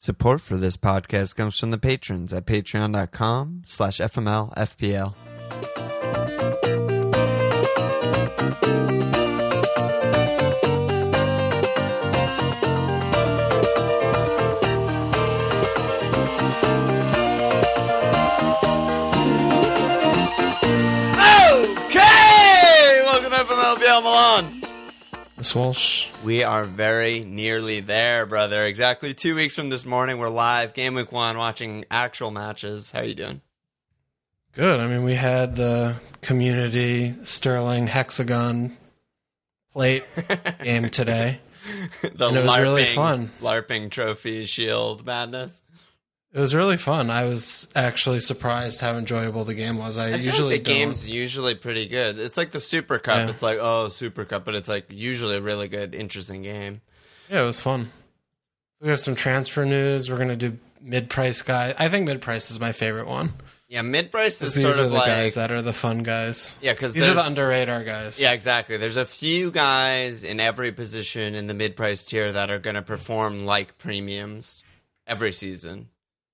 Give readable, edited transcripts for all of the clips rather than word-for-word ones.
Support for this podcast comes from the patrons at patreon.com/FMLFPL. Okay! Welcome to FMLFPL Milan. Miss Walsh. We are very nearly there, brother. Exactly 2 weeks from this morning, we're live, Game Week 1, watching actual matches. How are you doing? Good. I mean, we had the Community Sterling Hexagon plate game today. And it was really fun. LARPing trophy shield madness. It was really fun. I was actually surprised how enjoyable the game was. I usually think the game's usually pretty good. It's like the Super Cup. Yeah. It's like, oh, Super Cup, but it's like usually a really good, interesting game. Yeah, it was fun. We have some transfer news. We're going to do mid-price guy. I think mid-price is my favorite one. Yeah, mid-price is These sort are of the like... guys that are the fun guys. Yeah, because these are the under-radar guys. Yeah, exactly. There's a few guys in every position in the mid-price tier that are going to perform like premiums every season.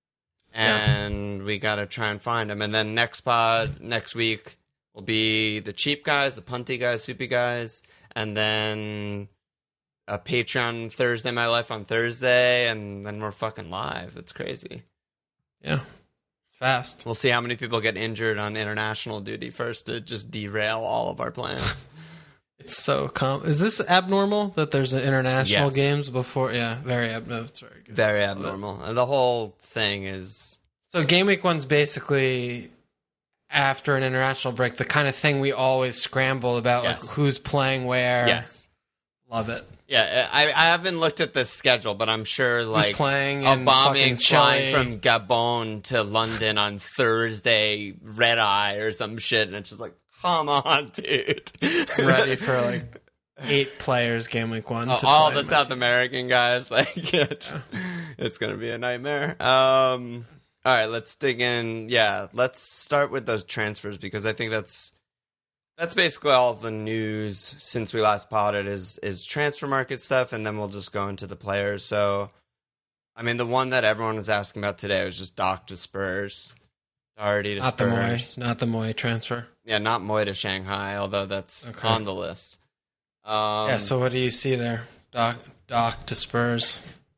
And we got to try and find them. And then next week, will be the cheap guys, the punty guys, soupy guys. And then a Patreon Thursday My Life on Thursday. And then we're fucking live. It's crazy. Yeah. Fast. We'll see how many people get injured on international duty first to just derail all of our plans. It's so Is this abnormal that there's an international Yes. games before? Yeah, very abnormal. It's very good. Very abnormal. The whole thing is... So Game Week 1's basically, after an international break, the kind of thing we always scramble about, Yes. like who's playing where. Yes. Love it. Yeah, I haven't looked at the schedule, but I'm sure like Who's playing a in bombing fucking flying Chile. from Gabon to London on Thursday, red eye or some shit, and it's just like, come on, dude. Ready for like 8 players Game Week 1. to All play the in my South team. American guys, like it's gonna be a nightmare. All right, let's dig in. Yeah, let's start with those transfers because I think that's basically all of the news since we last potted is transfer market stuff, and then we'll just go into the players. So, I mean, the one that everyone was asking about today was just Doc to Spurs. Doherty to Spurs. Not the Moy transfer. Yeah, not Moy to Shanghai, although that's Okay. on the list. Yeah, so what do you see there? Doc to Spurs.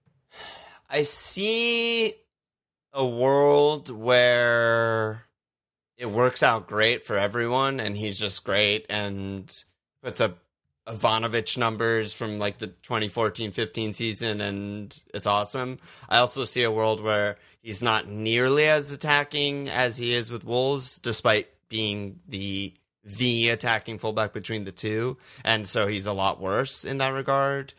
I see a world where it works out great for everyone, and he's just great and puts up Ivanovic numbers from like the 2014-15 season, and it's awesome. I also see a world where he's not nearly as attacking as he is with Wolves, despite being the attacking fullback between the two, and so he's a lot worse in that regard.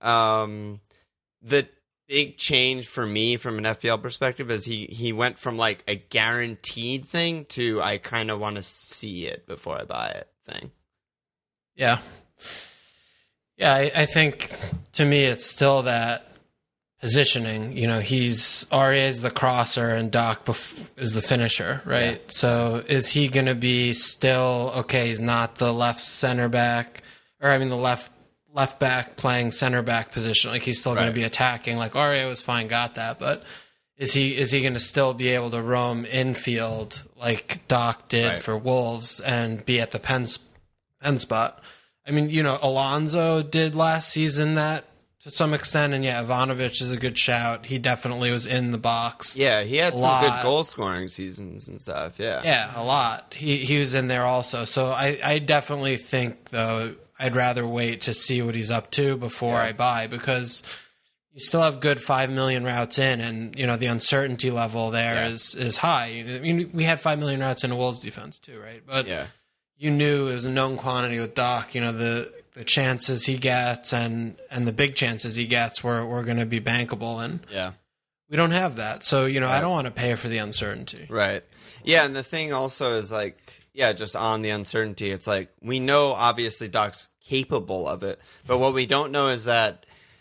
The big change for me from an FPL perspective is he went from like a guaranteed thing to I kind of want to see it before I buy it thing. Yeah. Yeah, I think to me it's still that positioning. You know, Aria is the crosser and Doc is the finisher, right? Yeah. So is he going to be still, okay, he's not the left center back, or I mean the left back playing center back position. Like he's still going to be attacking. Like Aria was fine, got that, but is he going to still be able to roam infield like Doc did for Wolves and be at the pen spot? I mean, you know, Alonso did last season that to some extent, and yeah, Ivanovic is a good shout. He definitely was in the box. Yeah, he had some good goal scoring seasons and stuff. Yeah, a lot. He was in there also. So I definitely think though I'd rather wait to see what he's up to before I buy, because you still have good 5 million routes in, and you know the uncertainty level there is high. I mean, we had 5 million routes in a Wolves defense too, right? But you knew it was a known quantity with Doc. You know the chances he gets and the big chances he gets were going to be bankable, and we don't have that. So you know I don't want to pay for the uncertainty. Right. Yeah, and the thing also is like just on the uncertainty, it's like we know obviously Doc's capable of it, but what we don't know is that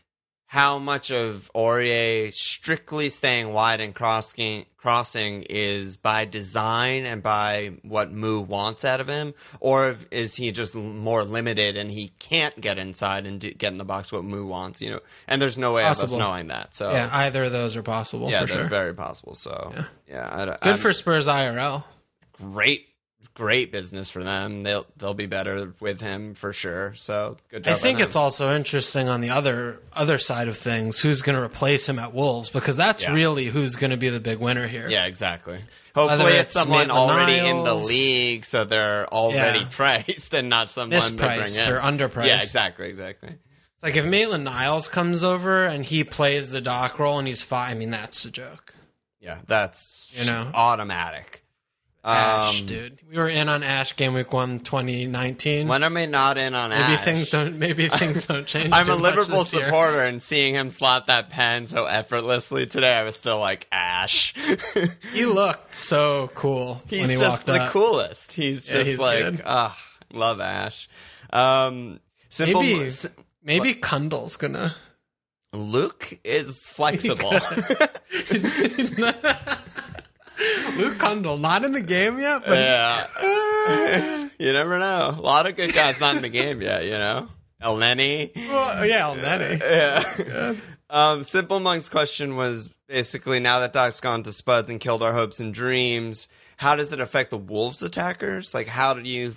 how much of Aurier strictly staying wide and crossing is by design and by what Mu wants out of him, or is he just more limited and he can't get inside and get in the box what Mu wants, and there's no way of us knowing that. So yeah, either of those are possible. Yeah, for they're sure. very possible. So Good for Spurs IRL. Great business for them. They'll be better with him for sure. So good job. I think it's also interesting on the other side of things, who's going to replace him at Wolves, because that's really who's going to be the big winner here. Yeah, exactly. Hopefully it's someone already in the league, so they're already priced and not someone they bring in. They're underpriced. Yeah, exactly. It's like if Maitland-Niles comes over and he plays the dock role and he's fine, I mean, that's a joke. Yeah, that's automatic. Ash, dude. We were in on Ash Game Week 1 2019. When am I not in on Ash? Maybe things don't change. I'm a Liverpool supporter, and seeing him slot that pen so effortlessly today, I was still like, Ash. He looked so cool when he walked up. He's just the coolest. He's like, love Ash. Maybe Kundal's gonna. Luke is flexible. He's not. Luke Kundal, not in the game yet, but you never know. A lot of good guys not in the game yet, El Neni. El Neni. Yeah. Simple Monk's question was basically, now that Doc's gone to Spuds and killed our hopes and dreams, how does it affect the Wolves attackers? Like, how do you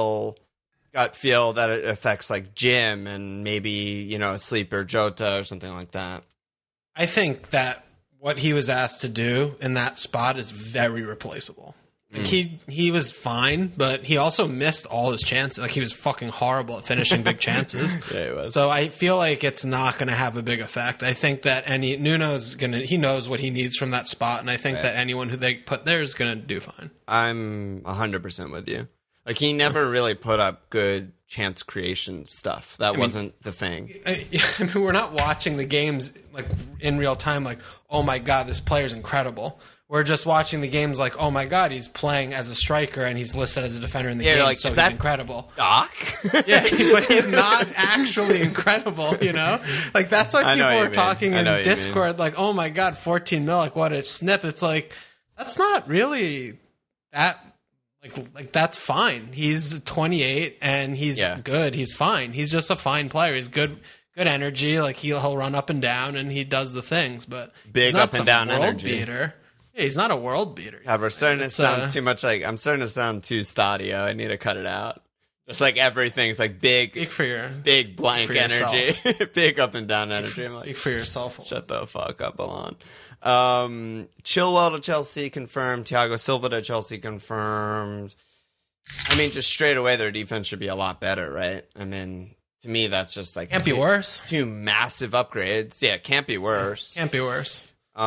gut feel that it affects like Jim and maybe, a sleeper Jota or something like that? I think that what he was asked to do in that spot is very replaceable. Like he was fine, but he also missed all his chances. Like, he was fucking horrible at finishing big chances. Yeah, he was. So I feel like it's not going to have a big effect. I think that Nuno's he knows what he needs from that spot, and I think that anyone who they put there is going to do fine. I'm 100% with you. Like, he never really put up good chance creation stuff. That wasn't the thing. I mean, we're not watching the games like in real time. Like, oh my god, this player's incredible. We're just watching the games like, oh my god, he's playing as a striker and he's listed as a defender in the game, like, so is he's that incredible. Doc? Yeah, but he's not actually incredible, Like, that's why people are talking in Discord like, oh my god, 14 mil, like, what a snip. It's like, that's not really that. Like that's fine. He's 28 and he's good. He's fine. He's just a fine player. He's good energy. Like, he'll run up and down and he does the things, but big he's not up and down world energy. Beater. Yeah, he's not a world beater. Yeah, we're starting to sound too much like, I'm starting to sound too Stadio. I need to cut it out. Just like everything's like big blank energy, big up and down energy. I'm like, speak for yourself. Shut the fuck up, Alon. Chilwell to Chelsea confirmed. Thiago Silva to Chelsea confirmed. I mean, just straight away, their defense should be a lot better, right? I mean, to me, that's just like can't be worse. Two massive upgrades. Yeah, can't be worse. Can't be worse.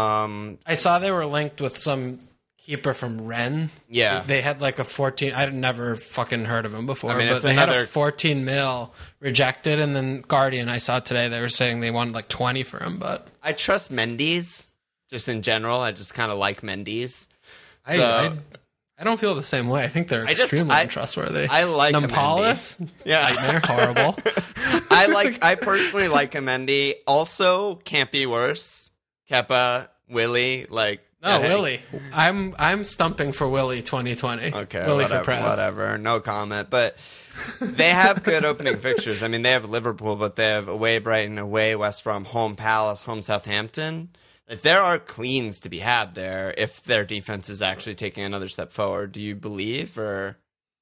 I saw they were linked with some keeper from Rennes. Yeah. They had like a 14... I'd never fucking heard of him before, but they had a 14 mil rejected, and then Guardian, I saw today, they were saying they wanted like 20 for him, but... I trust Mendy's, just in general. I just kind of like Mendy's. I don't feel the same way. I think they're extremely untrustworthy. I like Nampalis. Yeah. Nightmare, horrible. I personally like Mendy. Also, can't be worse. Kepa, Willie, like... No, Willie. I'm stumping for Willie 2020. Okay, Willie whatever, for Prez. whatever. No comment. But they have good opening fixtures. I mean, they have Liverpool, but they have away Brighton, away West Brom, home Palace, home Southampton. Like, there are cleans to be had there if their defense is actually taking another step forward. Do you believe, or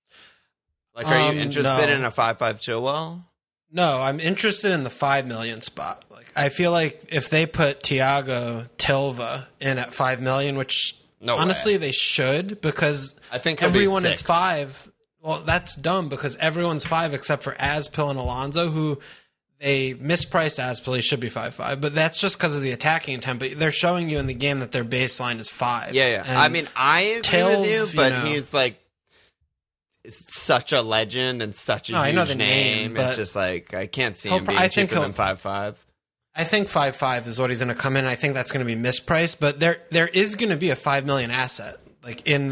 like, are you interested in a 5-5 Chilwell? No, I'm interested in the 5 million spot. Like, I feel like if they put Thiago Silva in at 5 million, which honestly they should, because I think everyone is 5. Well, that's dumb because everyone's 5 except for Azpil and Alonso, who they mispriced Azpil. He should be 5.5, but that's just because of the attacking intent. But they're showing you in the game that their baseline is 5. Yeah. And I mean, I agree with you, but he's like, it's such a legend and such a huge name. It's just like, I can't see him being cheaper than 5.5. I think 5.5 is what he's going to come in. I think that's going to be mispriced, but there is going to be a 5 million asset like in this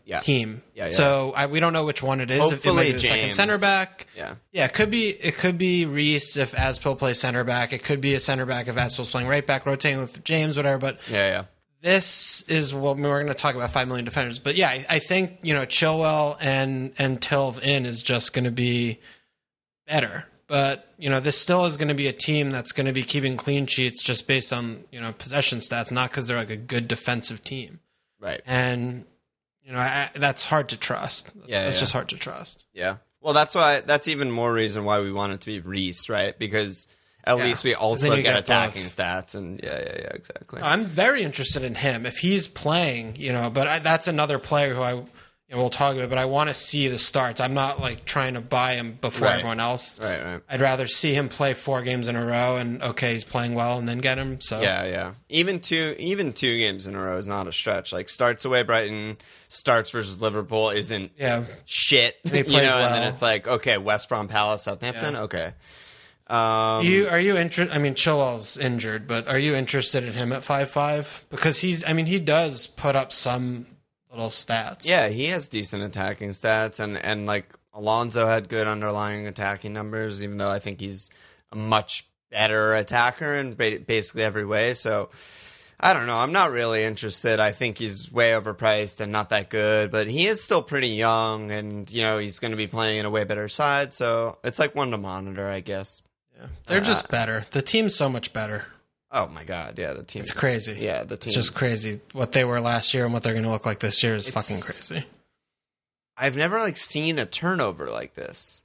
team. Yeah. So we don't know which one it is. Hopefully it might be the James. second center back. Yeah. Yeah, it could be Reese if Aspil plays center back. It could be a center back if Aspil's playing right back, rotating with James, whatever. But Yeah. this is what we're going to talk about 5 million defenders. But yeah, I think, Chilwell and Tilv in is just going to be better. But, this still is going to be a team that's going to be keeping clean sheets just based on, possession stats, not because they're like a good defensive team. Right. And, that's hard to trust. It's just hard to trust. Yeah. Well, that's even more reason why we want it to be Reese, right? Because at least we also get attacking stats. And yeah, exactly. I'm very interested in him. If he's playing, but that's another player who we'll talk about, but I want to see the starts. I'm not like trying to buy him before everyone else. Right. I'd rather see him play 4 games in a row and he's playing well and then get him. So yeah. Even two games in a row is not a stretch. Like starts away Brighton, starts versus Liverpool isn't shit. And he plays well. And then it's like, okay, West Brom, Palace, Southampton, okay. Are you interested? I mean, Chilwell's injured, but are you interested in him at 5'5"? Because he does put up some little stats. Yeah, he has decent attacking stats, and like Alonso had good underlying attacking numbers, even though I think he's a much better attacker in basically every way. So I don't know. I'm not really interested. I think he's way overpriced and not that good, but he is still pretty young, and he's going to be playing in a way better side. So it's like one to monitor, I guess. Yeah, they're just better. The team's so much better. Oh my god, yeah, the team. It's crazy. Yeah, the team. It's just crazy. What they were last year and what they're going to look like this year is fucking crazy. I've never seen a turnover like this.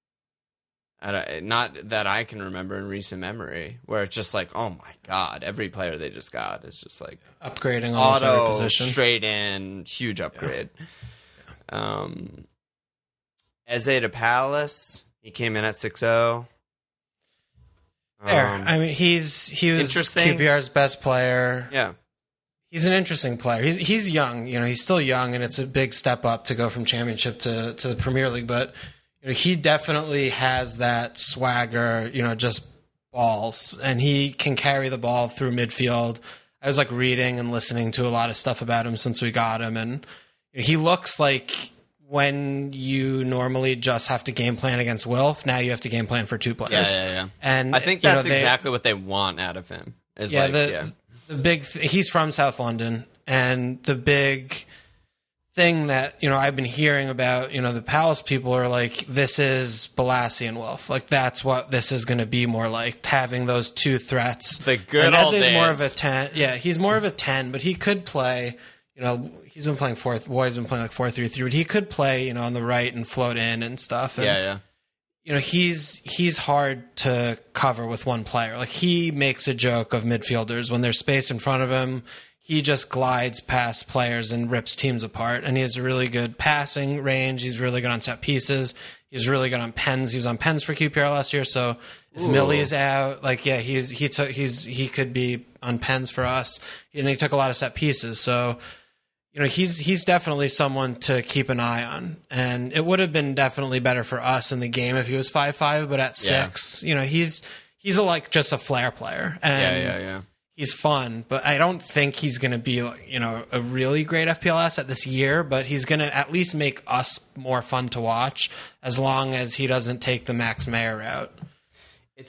Not that I can remember in recent memory, where it's just like, oh my god, every player they just got is just like upgrading almost every position, straight in, huge upgrade. Yeah. Eze to Palace, he came in at 6-0. I mean, he was QPR's best player. Yeah, he's an interesting player. He's young, he's still young, and it's a big step up to go from Championship to the Premier League. But he definitely has that swagger, just balls, and he can carry the ball through midfield. I was reading and listening to a lot of stuff about him since we got him, and he looks like when you normally just have to game plan against Wilf, now you have to game plan for 2 players. Yeah. And I think that's exactly what they want out of him. The big he's from South London, and the big thing that I've been hearing about, the Palace people are like, this is Balassi and Wilf. Like that's what this is going to be more like, having those 2 threats. The good old days. More of a 10. Yeah, he's more of a 10, but he could play. He's been playing 4. Boy's been playing 4-3-3, but he could play, on the right and float in and stuff. And, he's hard to cover with one player. Like he makes a joke of midfielders when there's space in front of him. He just glides past players and rips teams apart. And he has a really good passing range. He's really good on set pieces. He's really good on pens. He was on pens for QPR last year. So if Millie is out, he could be on pens for us. And he took a lot of set pieces. So he's definitely someone to keep an eye on, and it would have been definitely better for us in the game if he was 5'5", but at 6, he's just a flair player, and he's fun, but I don't think he's going to be a really great FPL asset this year, but he's going to at least make us more fun to watch as long as he doesn't take the Max Meyer route. It's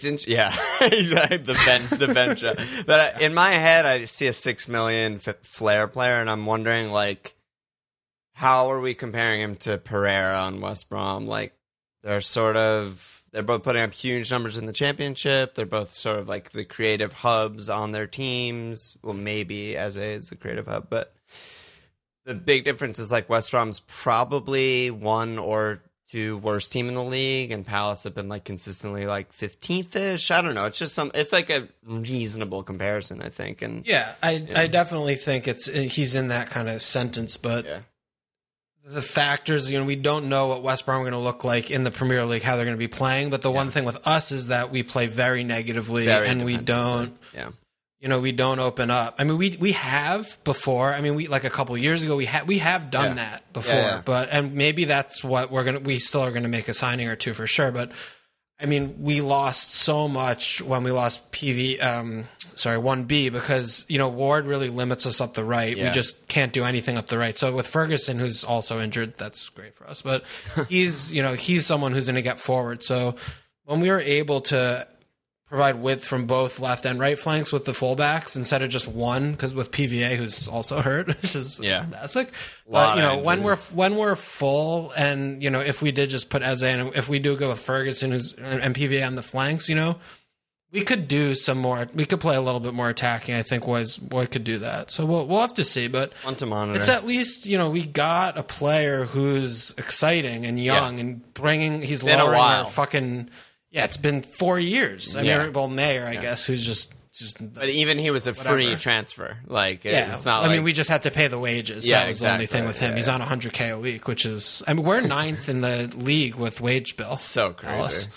the bench. But in my head, I see a 6 million flair player, and I'm wondering how are we comparing him to Pereira on West Brom? They're both putting up huge numbers in the Championship. They're both sort of like the creative hubs on their teams. Well, maybe Eze is the creative hub, but the big difference is West Brom's probably 1 or 2 worst team in the league, and Palace have been consistently 15th-ish. I don't know. It's just it's a reasonable comparison, I think. And I definitely think he's in that kind of sentence, but the factors, we don't know what West Brom are going to look like in the Premier League, how they're going to be playing. But the one thing with us is that we play very negatively, and we don't. Yeah. We don't open up. I mean, we have before. I mean, a couple years ago, we have done that before. But and maybe that's what we still are gonna make a signing or 2 for sure. But I mean, we lost so much when we lost 1B, because, Ward really limits us up the right. Yeah. We just can't do anything up the right. So with Ferguson, who's also injured, that's great for us. But he's someone who's going to get forward. So when we were able to provide width from both left and right flanks with the fullbacks instead of just one, because with PVA, who's also hurt, which is fantastic. But when we're full, and if we did just put Eze and if we do go with Ferguson and PVA on the flanks, we could do some more. We could play a little bit more attacking. I think Wood could do that. So we'll have to see. But want to monitor. It's at least we got a player who's exciting and young and he's lowering our fucking. Yeah, it's been 4 years. I mean, Mayer, I guess, who's just. But even he was a free transfer. It's not. I mean, we just had to pay the wages. That was the only thing with him. Yeah, he's on $100K a week, which is. I mean, we're 9th in the league with wage bill. So crazy.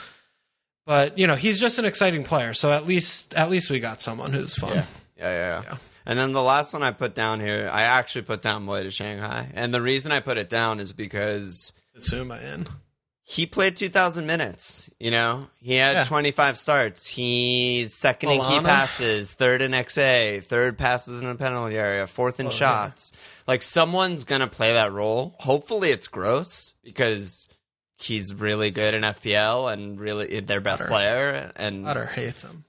But he's just an exciting player. So at least we got someone who's fun. Yeah. And then the last one I put down here, I actually put down Moy to Shanghai, and the reason I put it down is because Bissouma in. He played 2,000 minutes, He had 25 starts. He's second in key passes, third in XA, third passes in the penalty area, fourth in shots. Someone's going to play that role. Hopefully it's Gross, because he's really good in FPL and really their best player. And Potter hates him.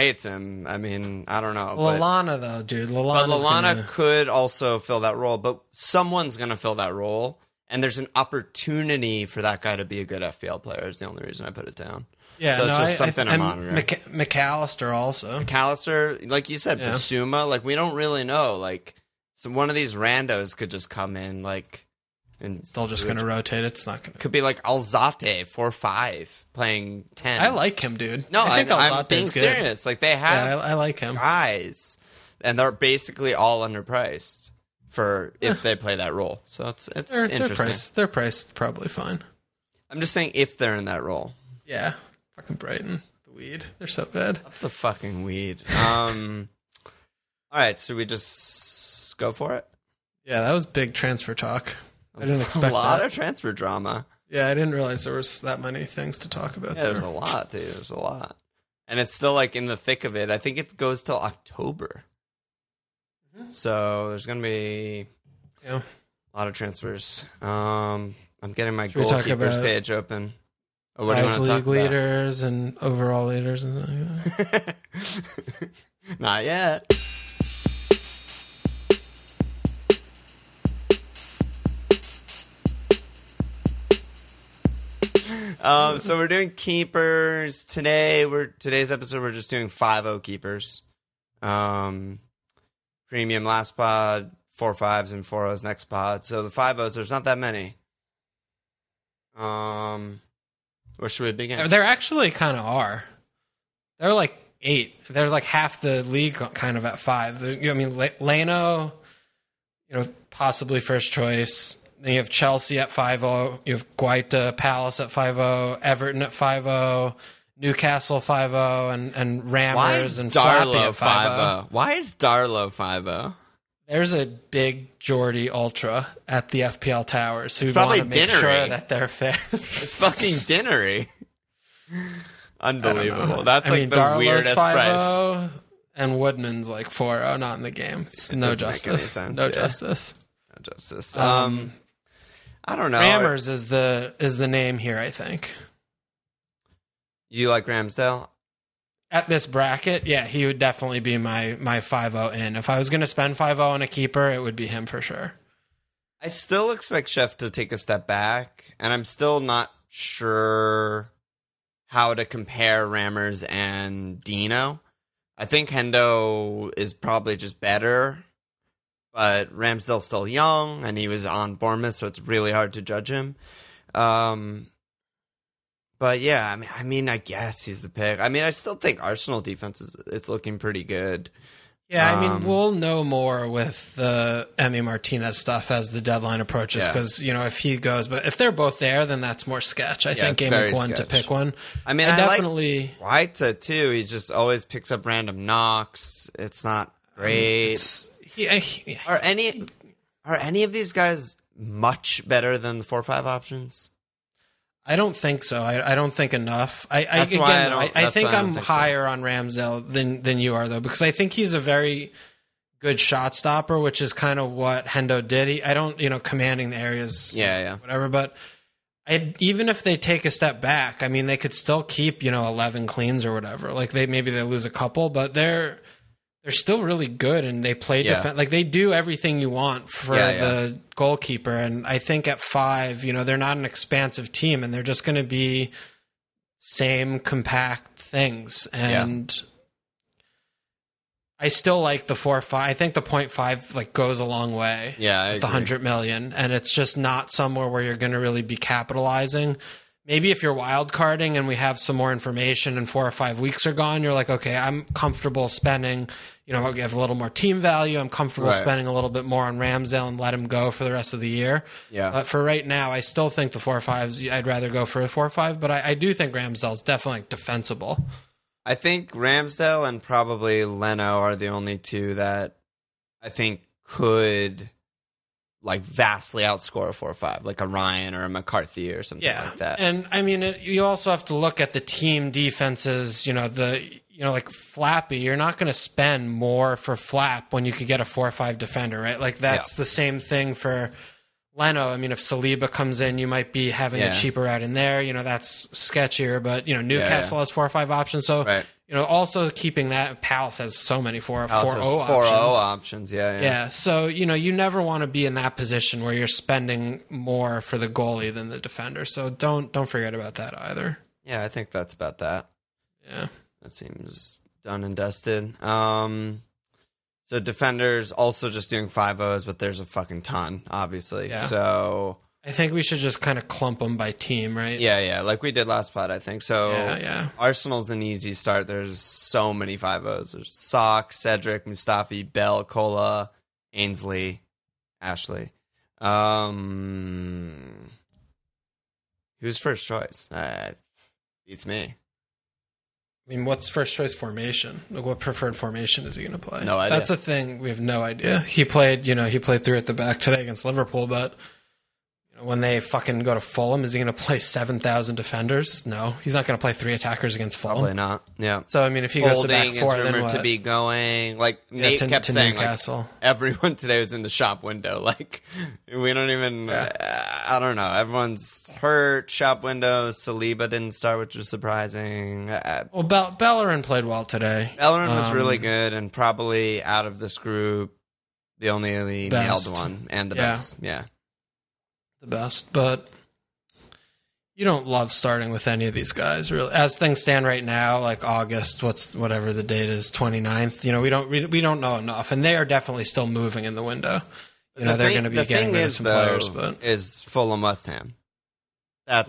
I mean, I don't know. Lallana, though, dude. Lallana could also fill that role, but someone's going to fill that role. And there's an opportunity for that guy to be a good FPL player is the only reason I put it down. Yeah, so it's just something to monitor. McAllister also. McAllister, like you said, Bissouma, we don't really know. So one of these randos could just come in, and still just going to rotate. It's not going to. Could be like Alzate 4-5 playing 10. I like him, dude. No, I think I'm being serious. They have. I like him. Guys, and they're basically all underpriced for if they play that role. So it's interesting. They're priced probably fine. I'm just saying if they're in that role. Yeah. Fucking Brighton. The weed. They're so bad. The fucking weed. All right, so we just go for it? Yeah, that was big transfer talk. I didn't expect a lot of transfer drama. Yeah, I didn't realize there was that many things to talk about. Yeah, there's a lot, dude. There's a lot. And it's still in the thick of it. I think it goes till October. So there's going to be a lot of transfers. I'm getting my goalkeepers page open. Oh, what do you want to talk about? Leaders and overall leaders and like that. Not yet. So we're doing keepers today. Today's episode we're just doing 5-0 keepers. Premium last pod, 4 5s and 4 O's next pod. So the 5-0s, there's not that many. Where should we begin? There actually kind of are. They're 8. There's half the league kind of at 5. Leno, possibly first choice. Then you have Chelsea at 5-0. You have Guaita, Palace at 5-0. Everton at 5-0. Newcastle 5-0 and Rammers and Flappy at 5-0. Why is Darlow 5-0? There's a big Geordie ultra at the FPL Towers who want to make sure that they're fair. It's fucking dinnery. Unbelievable. That's the Darlow's weirdest 5-0 price. And Woodman's 4-0, not in the game. No justice. No justice. No justice. I don't know. Rammers is the name here, I think. You like Ramsdale? At this bracket, yeah, he would definitely be my 5-0 in. If I was going to spend 5-0 on a keeper, it would be him for sure. I still expect Chef to take a step back, and I'm still not sure how to compare Rammers and Dino. I think Hendo is probably just better, but Ramsdale's still young, and he was on Bournemouth, so it's really hard to judge him. But yeah, I mean, I guess he's the pick. I mean, I still think Arsenal defense is looking pretty good. Yeah, I mean, we'll know more with the Emi Martinez stuff as the deadline approaches because, if he goes, but if they're both there, then that's more sketch. I think game week 1 to pick one. I mean, I definitely like Guaita too. He just always picks up random knocks. It's not great. Are any of these guys much better than the 4-5 options? I don't think so. I don't think enough. I think I'm higher on Ramsdale than you are, though, because I think he's a very good shot stopper, which is kind of what Hendo did. I don't, commanding the areas, whatever. But even if they take a step back, I mean, they could still keep 11 cleans or whatever. Like maybe they lose a couple, but they're still really good, and they play defense. Like they do everything you want for the goalkeeper. And I think at 5, they're not an expansive team, and they're just going to be same compact things. And I still like the 4-5. I think the 0.5 goes a long way. Yeah, with the 100 million, and it's just not somewhere where you're going to really be capitalizing. Maybe if you're wild carding and we have some more information and 4 or 5 weeks are gone, you're like, okay, I'm comfortable spending, we have a little more team value. I'm comfortable spending a little bit more on Ramsdale and let him go for the rest of the year. Yeah. But for right now, I still think the 4 or 5s, I'd rather go for a 4 or 5, but I do think Ramsdale's definitely defensible. I think Ramsdale and probably Leno are the only two that I think could vastly outscore a 4 or 5, like a Ryan or a McCarthy or something like that. And I mean, you also have to look at the team defenses, like Flappy, you're not going to spend more for Flap when you could get a 4 or 5 defender, right? Like that's the same thing for Leno. I mean, if Saliba comes in, you might be having a cheaper route in there. That's sketchier, but Newcastle has 4 or 5 options. So, also keeping that, Palace has so many 4-0 options. Yeah. So, you never want to be in that position where you're spending more for the goalie than the defender. So don't forget about that either. Yeah, I think that's about that. Yeah. That seems done and dusted. So defenders also just doing 5-0s, but there's a fucking ton, obviously. Yeah. So I think we should just kind of clump them by team, right? Yeah, like we did last pod, I think. So yeah. Arsenal's an easy start. There's so many 5-0s. There's Sock, Cedric, Mustafi, Bell, Kola, Ainsley, Ashley. Who's first choice? Beats me. I mean, what's first choice formation? What preferred formation is he going to play? No idea. That's the thing. We have no idea. He played 3 at the back today against Liverpool, but when they fucking go to Fulham, is he going to play 7,000 defenders? No, he's not going to play 3 attackers against Fulham. Probably not. Yeah. So I mean, if he goes to back 4, is rumored then what? To be going Nate kept saying Newcastle. Everyone today was in the shop window. We don't even. I don't know. Everyone's hurt. Shop window. Saliba didn't start, which was surprising. Well, Bellerin played well today. Bellerin was really good, and probably out of this group, the only nailed one and the best. Yeah. The best, but you don't love starting with any of these guys, really. As things stand right now, like August, whatever the date is, 29th. We don't know enough, and they are definitely still moving in the window. They're going to be getting rid of some players, but is Fulham West Ham. That's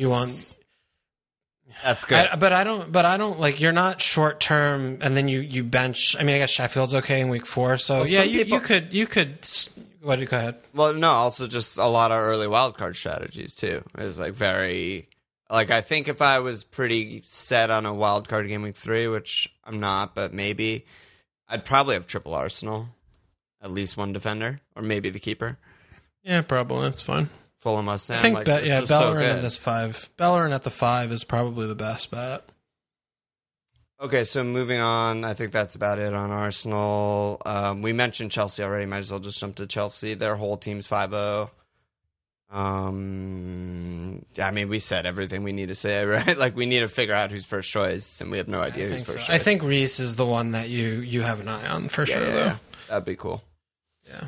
good. I don't you're not short term, and then you bench. I mean, I guess Sheffield's okay in week 4, so you could. What do you go ahead? Well, no, also just a lot of early wildcard strategies too. Is very I think if I was pretty set on a wildcard game week 3, which I'm not, but maybe I'd probably have triple Arsenal, at least one defender, or maybe the keeper. Yeah, probably that's fine. Fulham West Ham. I think Bellerin in this 5. Bellerin at the 5 is probably the best bet. Okay, so moving on, I think that's about it on Arsenal. We mentioned Chelsea already. Might as well just jump to Chelsea. Their whole team's 5-0. I mean, we said everything we need to say, right? We need to figure out who's first choice, and we have no idea who's first choice. I think Reece is the one that you have an eye on for sure, though. Yeah. That'd be cool. Yeah.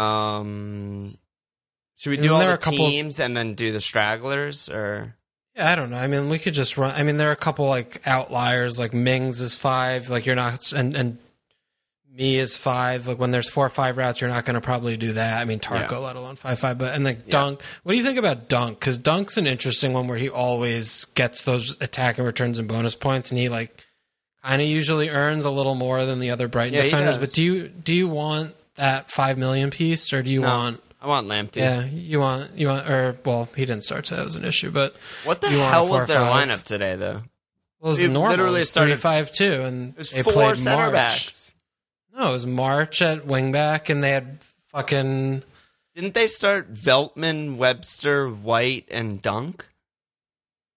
Should we do all the teams and then do the stragglers, or... Yeah, I don't know. I mean, we could just run. I mean, there are a couple outliers. Mings is 5. You're not, and me is 5. When there's 4 or 5 routes, you're not going to probably do that. I mean, Tarko, let alone 5-5. But Dunk. What do you think about Dunk? Because Dunk's an interesting one where he always gets those attacking returns and bonus points, and he kind of usually earns a little more than the other Brighton defenders. But do you want that 5 million piece, or do you want? I want Lamptey. Yeah, you want, he didn't start, so that was an issue. But what the hell was their lineup today, though? Well, it was normal. Literally it was 3-5-2, and it was they 4 played center March. backs. No, it was March at wingback, and they had fucking. Didn't they start Veltman, Webster, White, and Dunk?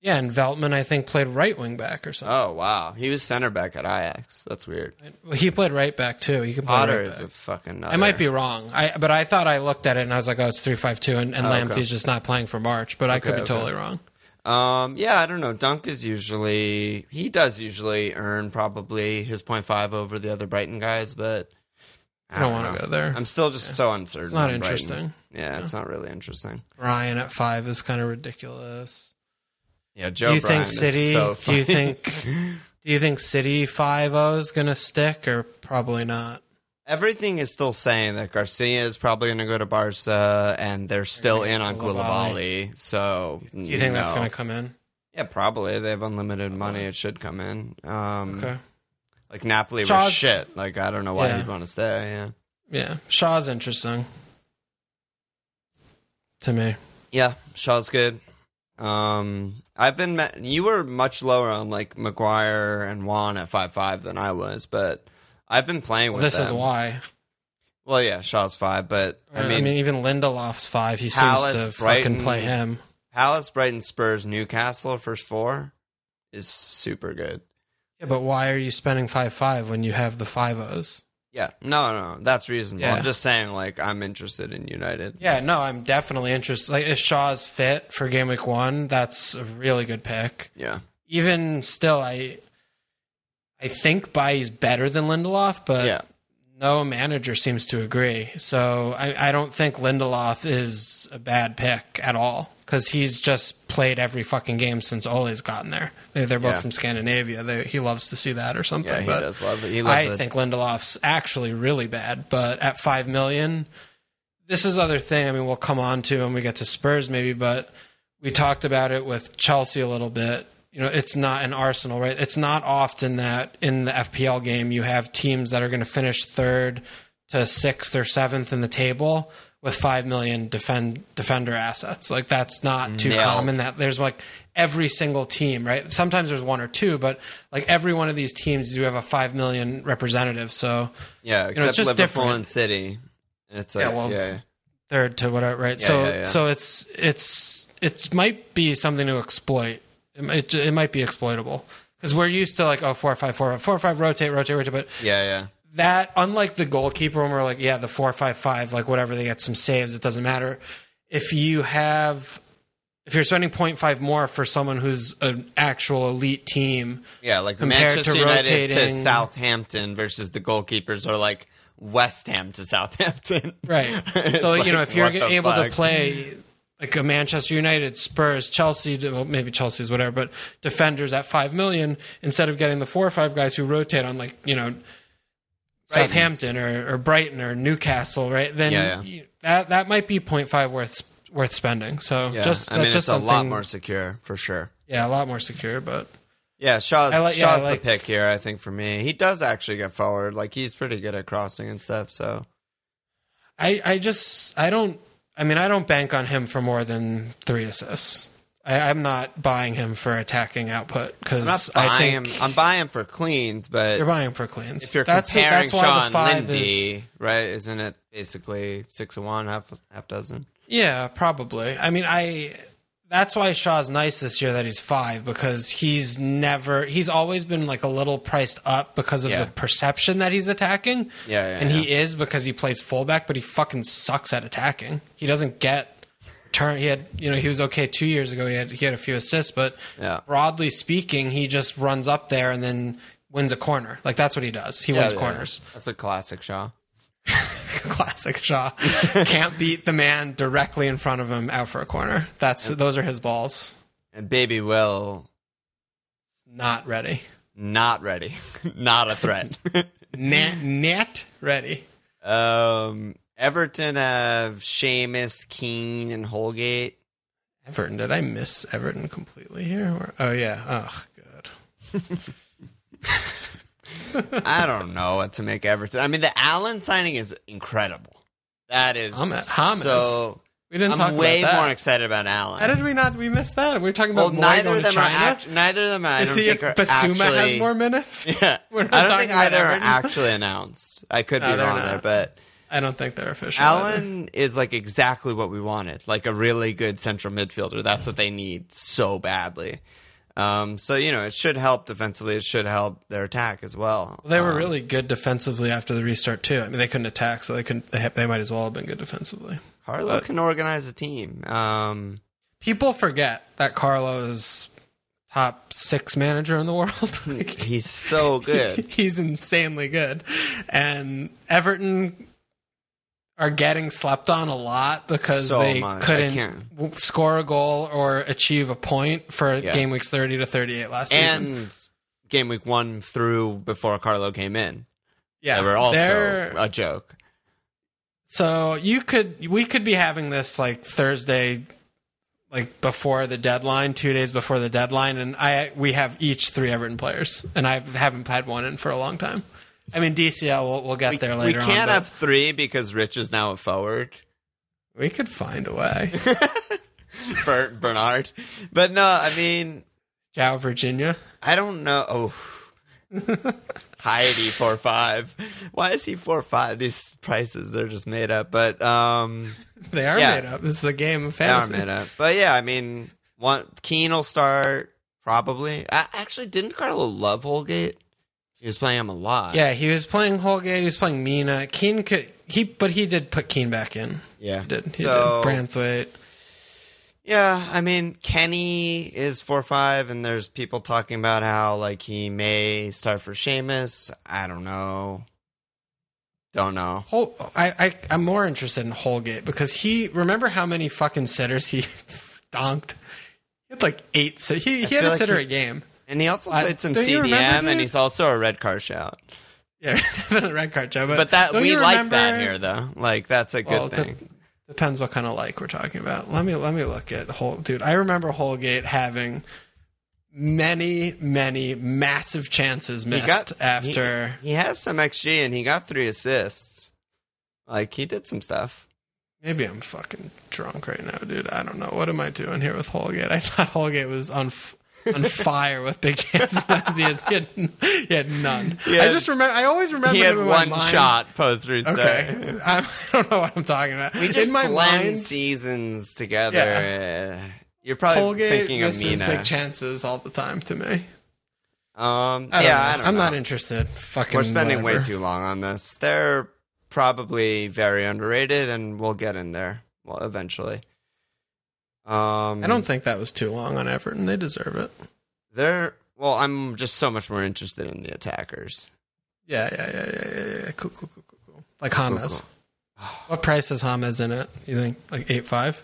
Yeah, and Veltman, I think, played right wing back or something. Oh, wow. He was center back at Ajax. That's weird. Well, he played right back, too. He can play Potter right is back. a fucking nutter. I might be wrong. But I thought I looked at it and I was like, oh, it's 3-5-2, and Lamptey's just not playing for March. But I could be totally wrong. Yeah, I don't know. Dunk is he does usually earn probably his 0.5 over the other Brighton guys, but I don't want to go there. I'm still just so uncertain. It's not on Brighton. interesting. Yeah, it's not really interesting. Ryan at 5 is kind of ridiculous. Yeah, Joe Do you Bryan think City? is so funny. Do you think City 5-0 is going to stick, or probably not? Everything is still saying that Garcia is probably going to go to Barca, and they're still in on Koulibaly. So, do you think that's going to come in? Yeah, probably. They have unlimited money. It should come in. Okay. Like Napoli was shit. Like I don't know why he'd want to stay. Yeah. Yeah, Shaw's interesting to me. Yeah, Shaw's good. You were much lower on like Maguire and Juan at 5-5 than I was, but I've been playing with this them. Is why. Well, yeah, Shaw's 5, but I mean even Lindelof's 5. He Palace, seems to Brighton, fucking play him. Palace, Brighton, Spurs, Newcastle, first 4 is super good. Yeah, but why are you spending 5-5 when you have the 5-0s? Yeah, no, that's reasonable. Yeah. I'm just saying, like, I'm interested in United. Yeah, no, I'm definitely interested. Like, if Shaw's fit for game week 1, that's a really good pick. Yeah. Even still, I think Bailly's better than Lindelof, but no manager seems to agree. So I don't think Lindelof is a bad pick at all, because he's just played every fucking game since Ole's gotten there. Maybe they're both from Scandinavia. He loves to see that or something. Yeah, he does love it. I think Lindelof's actually really bad, but at $5 million, this is other thing. I mean, we'll come on to when we get to Spurs maybe, but we talked about it with Chelsea a little bit. You know, it's not an Arsenal, right? It's not often that in the FPL game you have teams that are going to finish 3rd to 6th or 7th in the table with 5 million defender assets. Like, that's not too common. That there's like every single team, right? Sometimes there's 1 or 2, but like every one of these teams, you have a 5 million representative. So yeah, except it's just Liverpool different. And City. It's like, 3rd to whatever, right? So it's might be something to exploit. It might be exploitable, because we're used to like 4-5-4, rotate, but that, unlike the goalkeeper, when we're like, the 4-5-5, like whatever, they get some saves, it doesn't matter. If you're spending 0.5 more for someone who's an actual elite team, like Manchester United to Southampton versus the goalkeepers are like West Ham to Southampton, right? So like, if you're able to play like a Manchester United, Spurs, Chelsea, well, maybe Chelsea's whatever, but defenders at 5 million, instead of getting the 4 or 5 guys who rotate on Southampton or Brighton or Newcastle, right? Then that might be 0.5 worth spending. So it's a lot more secure for sure. Yeah, a lot more secure, but Shaw's the pick here, I think, for me. He does actually get forward. Like, he's pretty good at crossing and stuff. So I don't bank on him for more than 3 assists. I'm not buying him for attacking output, because I'm buying him for cleans, but you're buying him for cleans. If you're comparing Shaw and Lindy, right? Isn't it basically 6 of 1, half dozen? Yeah, probably. I mean, that's why Shaw's nice this year that he's 5, because he's always been like a little priced up because of the perception that he's attacking. He is, because he plays fullback, but he fucking sucks at attacking. He doesn't get turn. He had, he was okay 2 years ago. He had a few assists, but broadly speaking, he just runs up there and then wins a corner. Like, that's what he does. He wins corners. That's a classic Shaw. Classic Shaw. Can't beat the man directly in front of him out for a corner. Those are his balls. And Baby Will, not ready. Not ready. Not a threat. Not ready. Everton have Seamus, Keane, and Holgate. Everton. Did I miss Everton completely here? Oh yeah. Oh god. I don't know what to make Everton. I mean, the Allen signing is incredible. That is so. We didn't talk about that. I'm way more excited about Allen. How did we not? We missed that. We were talking about neither of them China. Neither of them. I don't think if Basuma has more minutes. Yeah, I don't think either are actually announced. I could be wrong there, but I don't think they're official. Allen is like exactly what we wanted, like a really good central midfielder. That's what they need so badly. So, it should help defensively. It should help their attack as well. They were really good defensively after the restart, too. I mean, they couldn't attack, so they might as well have been good defensively. Carlo can organize a team. People forget that Carlo is top 6 manager in the world. He's so good. He's insanely good. And Everton are getting slept on a lot because they couldn't score a goal or achieve a point for game weeks 30 to 38 last season. And game week 1 through before Carlo came in. Yeah. They were also a joke. So we could be having this like Thursday, like before the deadline, 2 days before the deadline, and we have each 3 Everton players, and I haven't had one in for a long time. I mean, DCL, we'll get there later on. We can't have 3 because Rich is now a forward. We could find a way. Bernard. But no, I mean... João Virginia. I don't know. Oh. Heidi 4-5. Why is he 4-5? These prices, they're just made up. But they are made up. This is a game of fantasy. They are made up. But yeah, I mean, Keane will start probably. Actually, didn't Carlo love Holgate? He was playing him a lot. Yeah, he was playing Holgate. He was playing Mina. Keane but he did put Keane back in. Yeah, he did. Branthwaite. Yeah, I mean, Kenny is 4-5, and there's people talking about how like he may start for Seamus. I don't know. Don't know. I'm more interested in Holgate because remember how many fucking sitters he donked? He had like 8. So he had a sitter a game. And he also played some CDM, and he's also a red card shout. Yeah, a red card shout. But that we like that here, though. Like that's a good thing. Depends what kind of we're talking about. Let me look at dude. I remember Holgate having many massive chances missed after. He has some XG, and he got 3 assists. Like he did some stuff. Maybe I'm fucking drunk right now, dude. I don't know. What am I doing here with Holgate? I thought Holgate was on fire with big chances. He had none. I always remember he had him in one my mind. Shot post restart. Okay, I don't know what I'm talking about. We just in my blend mind, seasons together. Yeah. You're probably Holgate thinking of misses Mina. big chances all the time to me. I don't know. I'm not interested. Fucking We're spending whatever. way too long on this. They're probably very underrated, and we'll get in there eventually. I don't think that was too long on Everton. They deserve it. I'm just so much more interested in the attackers. Yeah. Cool. Like James. Cool. What price is James in it? You think like 8.5?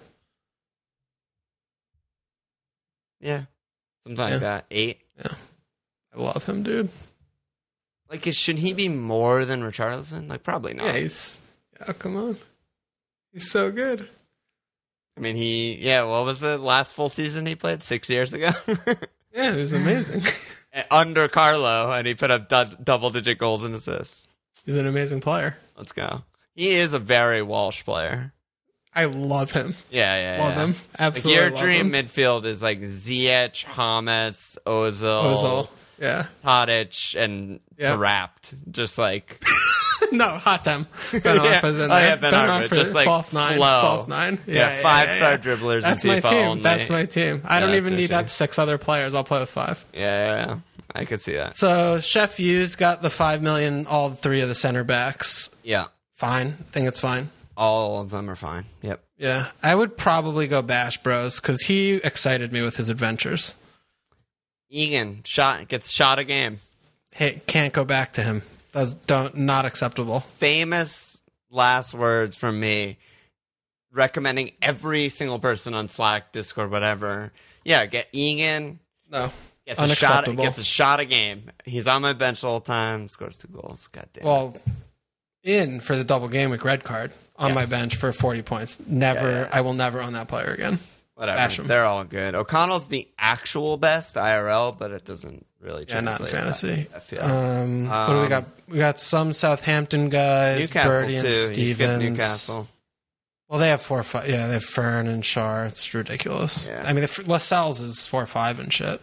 Yeah, something like that. 8. Yeah, I love him, dude. Like, should he be more than Richarlison? Like, probably not. Yeah, come on. He's so good. I mean, what was the last full season he played? 6 years ago? Yeah, it was amazing. Under Carlo, and he put up double-digit goals and assists. He's an amazing player. Let's go. He is a very Walsh player. I love him. Yeah. Love him. Absolutely. Like your dream midfield is like Ziyech, James, Ozil, Tadic, and Taarabt. Just like... No, hot time. Ben Arfa's in there. Ben Arfa. Just like false 9. flow. False 9. Yeah, 5-star dribblers. That's in my FIFA team. only. That's my team. I don't even need 6 other players. I'll play with 5. Yeah. I could see that. So Chef Hughes got the 5 million. All 3 of the center backs. Yeah. Fine. I think it's fine. All of them are fine. Yep. Yeah. I would probably go Bash Bros because he excited me with his adventures. Egan gets shot a game. Hey, can't go back to him. That's not acceptable. Famous last words from me, recommending every single person on Slack, Discord, whatever. Yeah, get Egan. No, gets a shot a game. He's on my bench all the time. Scores 2 goals. God damn. Well, in for the double game week red card on my bench for 40 points. Never. I will never own that player again. Whatever. They're all good. O'Connell's the actual best IRL, but it doesn't really translate. Yeah, not in fantasy. I feel. What do we got? We got some Southampton guys. Newcastle Birdie and too. Stevens. You skipped Newcastle. Well, they have 4 or 5. Yeah, they have Fern and Shar. It's ridiculous. Yeah. I mean, Lascelles is 4 or 5 and shit.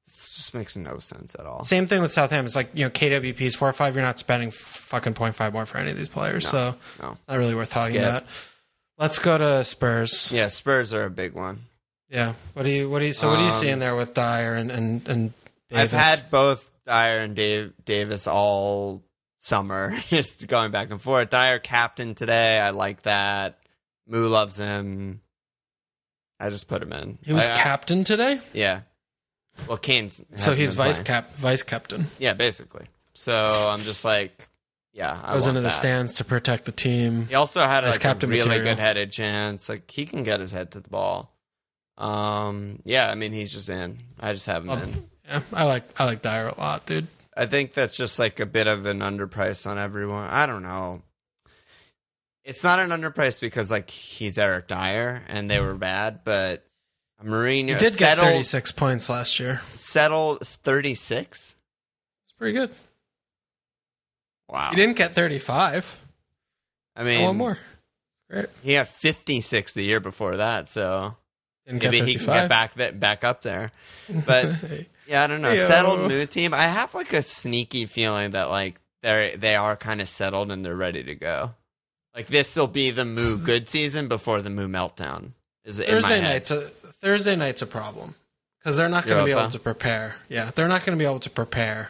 just makes no sense at all. Same thing with Southampton. It's like, KWP's 4 or 5. You're not spending fucking 0.5 more for any of these players. No. It's not really worth talking Skip. about. Let's go to Spurs. Yeah, Spurs are a big one. Yeah. What are you seeing there with Dyer and Davis? I've had both Dyer and Davis all summer, just going back and forth. Dyer captain today. I like that. Moo loves him. I just put him in. He was captain today? Yeah. Well, Kane's so he's vice playing. captain. Yeah, basically. So I'm just like, yeah, I goes want into the that. stands to protect the team. He also had a captain really material. good headed chance. Like, he can get his head to the ball. Yeah, I mean, he's just in. I just have him in. Yeah, I like Dyer a lot, dude. I think that's just like a bit of an underprice on everyone. I don't know. It's not an underprice because like he's Eric Dyer and they were bad, but Mourinho He did get 36 points last year. Settled 36. It's pretty good. Wow. He didn't get 35. I mean, one more. Great. He had 56 the year before that, so Didn't maybe get he 55. can get back up there. But yeah, I don't know. Hey-o. Settled Moo team. I have like a sneaky feeling that like they are kind of settled and they're ready to go. Like this will be the Moo good season before the Moo meltdown. Is in my head. Thursday night's a problem because they're not going to be able Europa? to prepare. Yeah, they're not going to be able to prepare.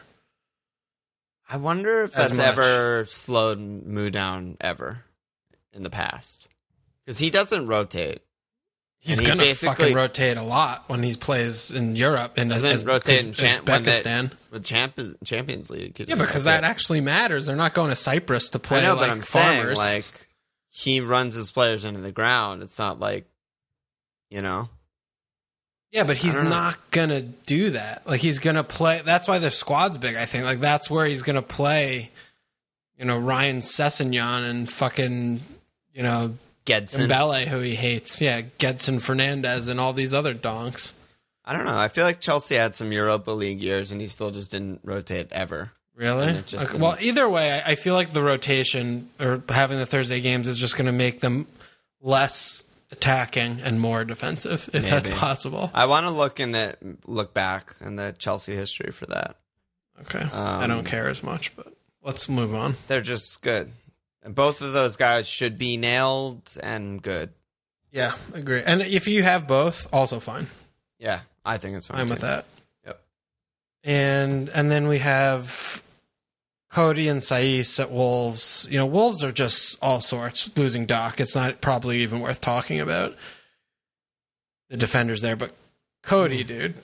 I wonder if as that's much. ever slowed Moo down ever in the past because he doesn't rotate. He's And he going to basically- fucking rotate a lot when he plays in Europe and Doesn't rotate in Uzbekistan. with Champions League. Yeah, because that actually matters. They're not going to Cyprus to play I know, like but I'm farmers. saying like he runs his players into the ground. It's not like, you know. Yeah, but he's I don't know. not going to do that. Like, he's going to play. That's why their squad's big, I think. Like, that's where he's going to play, Ryan Sessegnon and fucking, Gedson. Mbele, who he hates. Yeah, Gedson Fernandez and all these other donks. I don't know. I feel like Chelsea had some Europa League years and he still just didn't rotate ever. Really? And it just Well, either way, I feel like the rotation or having the Thursday games is just going to make them less attacking and more defensive, if that's Maybe. possible. I want to look back in the Chelsea history for that. Okay. I don't care as much, but let's move on. They're just good. And both of those guys should be nailed and good. Yeah, agree. And if you have both, also fine. Yeah, I think it's fine. I'm too. with that. Yep. And then we have Cody and Saiss at Wolves. Wolves are just all sorts. Losing Doc, it's not probably even worth talking about the defenders there. But Cody, dude.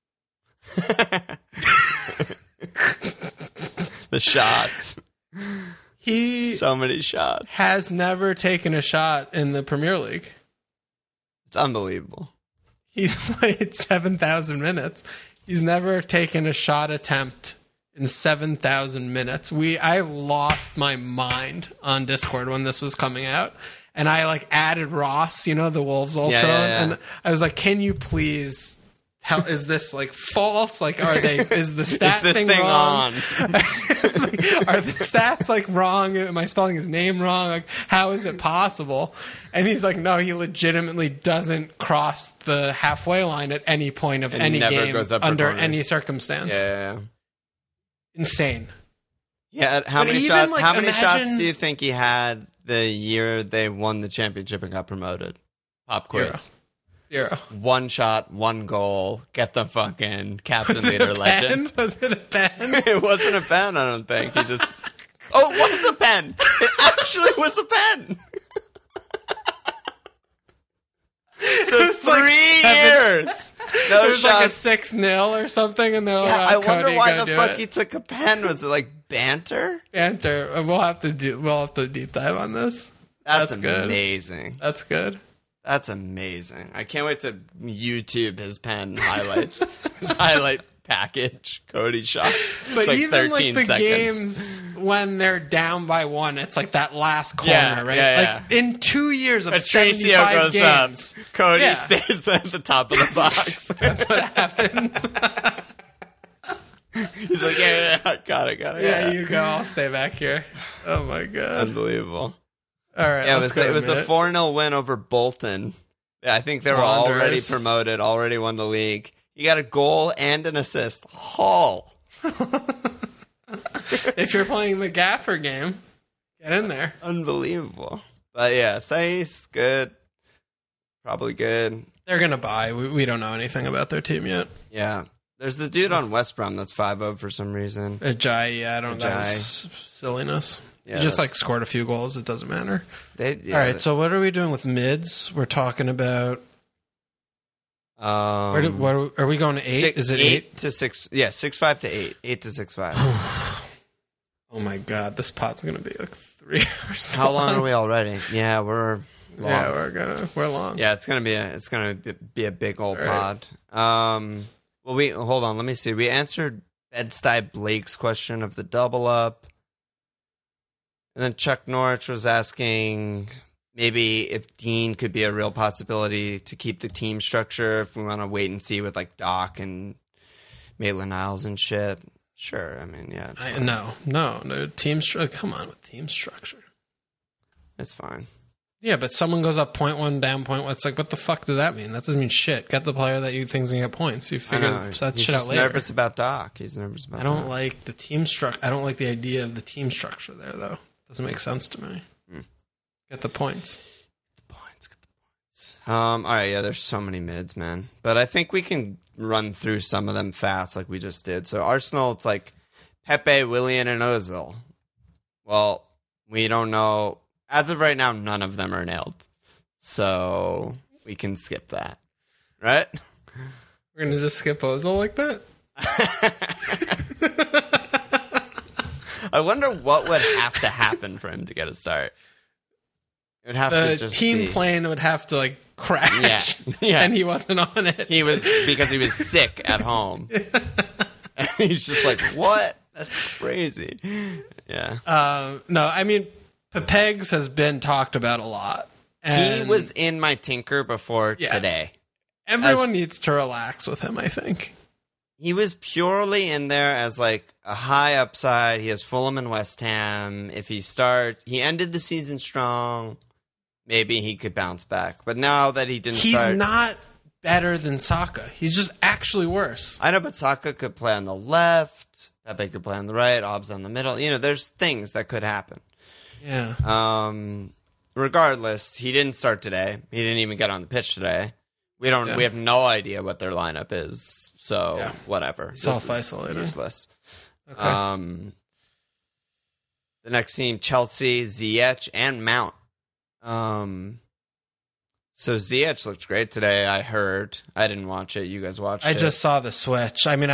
The shots. He So many shots. has never taken a shot in the Premier League. It's unbelievable. He's played 7,000 minutes. He's never taken a shot attempt in 7,000 minutes. I lost my mind on Discord when this was coming out. And I added Ross, the Wolves Ultron. Yeah. And I was like, can you please tell, is this false? Is the stat Is this thing thing wrong? on? Are the stats wrong? Am I spelling his name wrong? How is it possible? And he's like, no, he legitimately doesn't cross the halfway line at any point of And any never game goes up for under corners. any circumstance. Yeah. Insane. Yeah. How But many even, shots? like, How many shots imagine- do you think he had the year they won the championship and got promoted? Pop quiz. 0. 1 shot, 1 goal. Get the fucking captain leader legend. Was it a pen? It wasn't a pen, I don't think. He just. Oh, it was a pen. It actually was a pen. So was like 3 7 years. No It was like a shots. 6-0 or something, and they're like, Yeah, I oh, wonder Cody, why go the do fuck it. he took a pen. Was it like banter? Banter. We'll have to deep dive on this. That's good. amazing. That's good. That's amazing. I can't wait to YouTube his pen highlights. His highlight package. Cody shots. But It's even 13 the seconds. games when they're down by 1, it's like that last corner, Yeah, right? yeah, In 2 years of Patricio 75 goes games, up. Cody Yeah. stays at the top of the box. that's what happens. He's like, yeah, got it. Yeah, you go. I'll stay back here. Oh my god! Unbelievable. All right, Yeah, let's it go was a a minute. 4-0 win over Bolton. Yeah, I think they were Wanderers. already promoted, already won the league. He got a goal and an assist. Haul. If you're playing the Gaffer game, get in there. Unbelievable. But yeah, Sai's good. Probably good. They're going to buy. We don't know anything about their team yet. Yeah. There's the dude on West Brom that's 5-0 for some reason. Ajayi, yeah, I don't know. That was silliness. Yeah, he just scored a few goals. It doesn't matter. All right, so what are we doing with mids? We're talking about... where are we going to 8? Is it 8 to 6? Yeah, 6-5 to 8. 8 to 6-5. Oh my god, this pot's going to be like 3 hours. How long are we already? Yeah, we're long. Yeah, we're long. Yeah, it's gonna be a big old pod. Well, hold on. Let me see. We answered Bed-Stuy Blake's question of the double up, and then Chuck Norwich was asking maybe if Dean could be a real possibility to keep the team structure if we want to wait and see with like Doc and Maitland-Niles and shit. Sure. I mean, yeah. No. Team structure. Come on with team structure. It's fine. Yeah, but someone goes up 0.1, down 0.1. It's like, what the fuck does that mean? That doesn't mean shit. Get the player that you think's gonna get points. You figure that shit out later. He's nervous about Doc. He's nervous about. I don't like the team structure. I don't like the idea of the team structure there, though. Doesn't make sense to me. Get the points. Get the points. All right, yeah. There's so many mids, man. But I think we can run through some of them fast, like we just did. So Arsenal, it's like Pepe, Willian, and Ozil. Well, we don't know. As of right now, none of them are nailed. So we can skip that. Right? We're going to just skip Ozil like that? I wonder what would have to happen for him to get a start. It would have to just team plane would have to like crash. Yeah. And he wasn't on it. He was because he was sick at home. And he's just like, what? That's crazy. Yeah. No, I mean, Pepegs has been talked about a lot. He was in my Tinker before today. Everyone needs to relax with him, I think. He was purely in there as like a high upside. He has Fulham and West Ham. If he starts, he ended the season strong. Maybe he could bounce back. But now that he didn't start... He's not better than Saka. He's just actually worse. I know, but Saka could play on the left. Pepe could play on the right. Obbs on the middle. You know, there's things that could happen. Yeah. Regardless, he didn't start today. He didn't even get on the pitch today. We have no idea what their lineup is. So, whatever. Self-isolated. Useless. Okay. The next team, Chelsea, Ziyech, and Mount. So Ziyech looked great today, I heard. I didn't watch it. You guys watched it? I just saw the switch. I mean,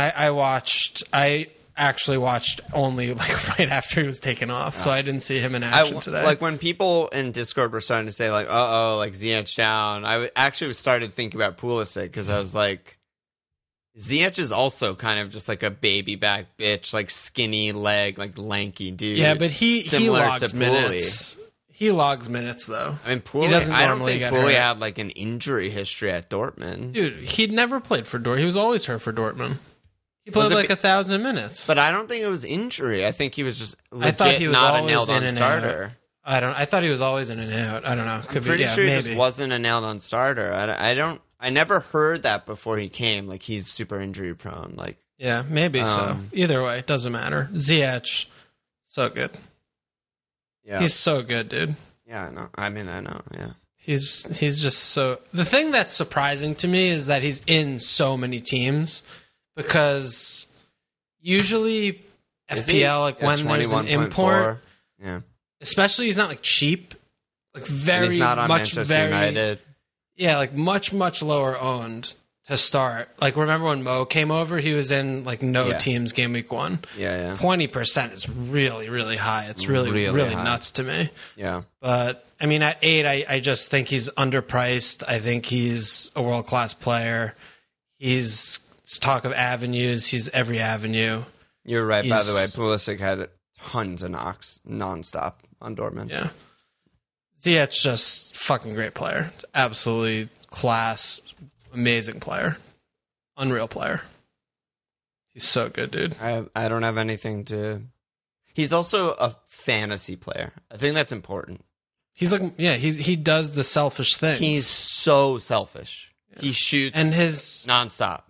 I actually watched only like right after he was taken off, so I didn't see him in action today. Like when people in Discord were starting to say like, like Ziyech down, I actually started thinking about Pulisic because I was like, Ziyech is also kind of just like a baby back bitch, like skinny leg, like lanky dude. Yeah, but he logs minutes. He logs minutes, though. I mean, I don't think Pulisic had like an injury history at Dortmund. Dude, he'd never played for Dortmund. He was always hurt for Dortmund. He played like 1,000 minutes. But I don't think it was injury. I think he was just legit not a nailed-on starter. I thought he was always in and out. I don't know. I'm pretty sure he just wasn't a nailed-on starter. I never heard that before he came. Like, he's super injury-prone. Like, yeah, maybe so. Either way, it doesn't matter. Ziyech, so good. Yeah. He's so good, dude. Yeah, I know. I know, yeah. He's just so... The thing that's surprising to me is that he's in so many teams because usually FPL, like when there's an import, especially he's not like cheap, like very and he's not on much Manchester United. Yeah, like much lower owned to start. Like remember when Mo came over, he was in like teams game week 1. Yeah. 20% is really high. It's really high. Nuts to me. Yeah. But I mean at 8 I just think he's underpriced. I think he's a world-class player. He's talk of avenues. He's every avenue. You're right, by the way. Pulisic had tons of knocks nonstop on Dortmund. Yeah. Ziyech just fucking great player. It's absolutely class, amazing player. Unreal player. He's so good, dude. I don't have anything to... He's also a fantasy player. I think that's important. He's like, he does the selfish things. He's so selfish. Yeah. He shoots and his nonstop.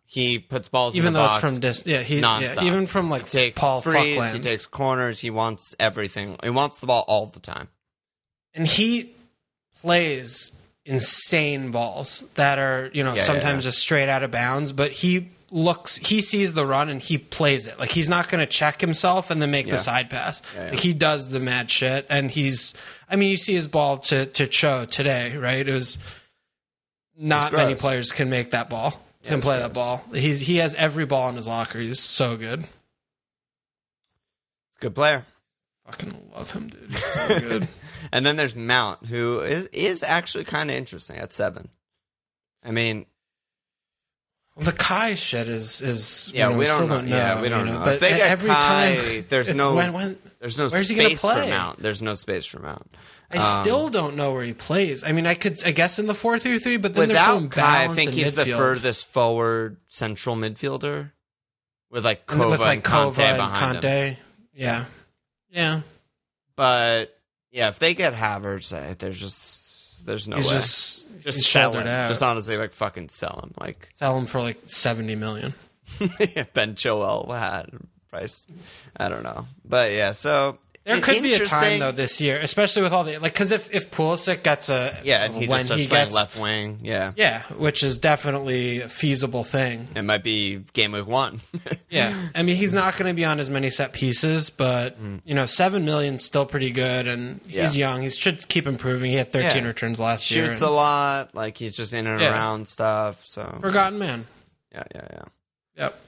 He puts balls even in the though box. it's from nonstop. even from like He takes Paul frees, Fuckland. he takes corners, he wants everything. He wants the ball all the time. And he plays insane balls that are, sometimes just straight out of bounds, but he sees the run and he plays it. Like, he's not going to check himself and then make the side pass. Like, he does the mad shit, and you see his ball to Cho today, right? It was not many players can make that ball, can play that ball. He has every ball in his locker. He's so good. He's a good player. Fucking love him, dude. He's so good. And then there's Mount, who is actually kind of interesting at 7. I mean, the Kai shit is we don't know. Yeah, we don't know. But if they get every Kai, time, there's no where's he gonna space play? for Mount. There's no space for Mount. I still don't know where he plays. I mean, I guess in the 4-3-3, but then without there's Kai, I balance think in he's midfield. the furthest forward central midfielder with like Kova with like and Conte Kova behind and him. Conte. Yeah. But yeah, if they get Havertz, there's no way. Just Just sell him. out. Just honestly, like fucking sell him. Like Sell him for like 70 million. Ben Chilwell had price. I don't know, but yeah. So There could be a time interesting. though this year, especially with all the because if Pulisic gets and he just starts playing left wing. Yeah, which is definitely a feasible thing. it might be game week 1. Yeah, I mean he's not going to be on as many set pieces, but 7 million still pretty good, and he's young. He should keep improving. He had 13 returns last year. Shoots a lot. Like he's just in and around stuff. So forgotten man. Yeah. Yep.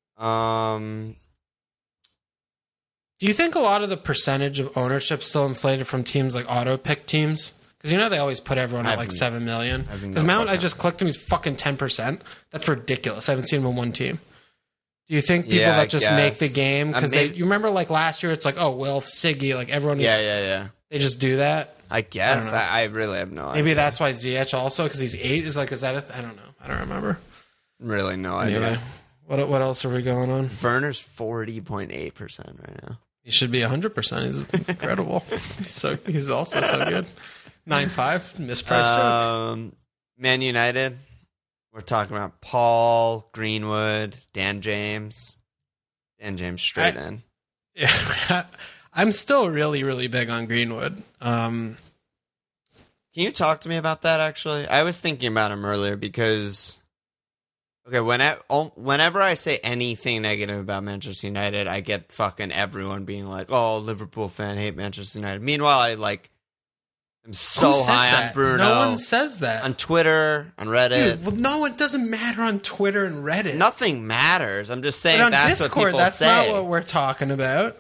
Do you think a lot of the percentage of ownership still inflated from teams like auto pick teams? Because they always put everyone at like 7 million. Because Mount, I just clicked him, he's fucking 10%. That's ridiculous. I haven't seen him in one team. Do you think people that just make the game? Because you remember like last year, it's like, Wilf, Siggy, like everyone is. Yeah. They just do that. I guess. I really have no idea. Maybe that's why Ziyech also, because he's 8, is that I don't know. I don't remember. Really no idea. Anyway, what else are we going on? Werner's 40.8% right now. He should be 100%. He's incredible. He's also so good. 9-5, mispriced joke. Man United. We're talking about Paul, Greenwood, Dan James. Dan James straight in. Yeah, I'm still really, really big on Greenwood. Can you talk to me about that, actually? I was thinking about him earlier because... Okay, whenever I say anything negative about Manchester United, I get fucking everyone being like, "Oh, Liverpool fan hate Manchester United." Meanwhile, I am so high on Bruno. No one says that on Twitter, on Reddit. Dude, no, it doesn't matter on Twitter and Reddit. Nothing matters. I'm just saying but on that's Discord, what people that's say. Not what we're talking about.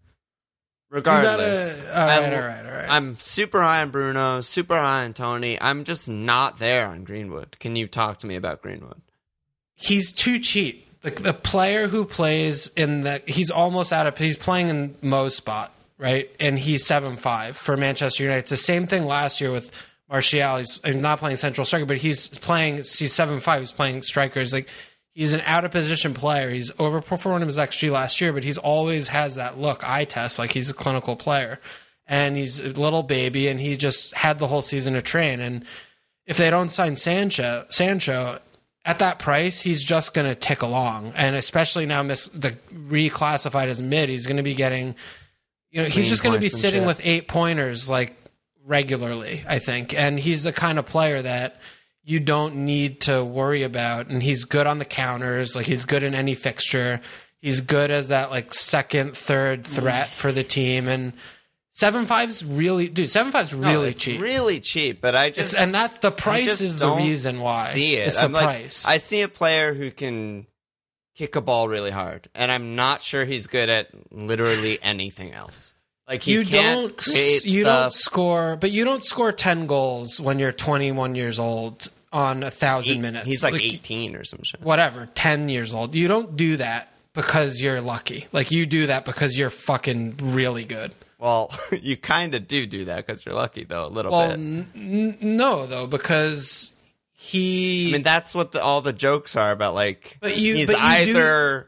Regardless, all right. I'm super high on Bruno, super high on Tony. I'm just not there on Greenwood. Can you talk to me about Greenwood? He's too cheap. The player who plays he's almost out of. He's playing in Mo's spot, right? And he's 7'5" for Manchester United. It's the same thing last year with Martial. He's not playing central striker, but he's 7'5". He's playing striker. He's an out of position player. He's overperformed his XG last year, but he's always has that eye test like he's a clinical player. And he's a little baby, and he just had the whole season to train. And if they don't sign Sancho at that price, he's just going to tick along. And especially now reclassified as mid, he's going to be getting, he's just going to be sitting with 8-pointers regularly, I think. And he's the kind of player that you don't need to worry about. And he's good on the counters. He's good in any fixture. He's good as that second, third threat for the team. And 7.5's really, dude. 7.5's really cheap. It's really cheap, but and that's the price is the reason why. See it? It's the price. I see a player who can kick a ball really hard, and I'm not sure he's good at literally anything else. You don't score, but you don't score 10 goals when you're 21 years old on 1,000 minutes. He's 18 or some shit. Whatever, 10 years old. You don't do that because you're lucky. You do that because you're fucking really good. Well, you kind of do that because you're lucky, though, a little bit. No, though, because he... I mean, that's what all the jokes are about, But he's either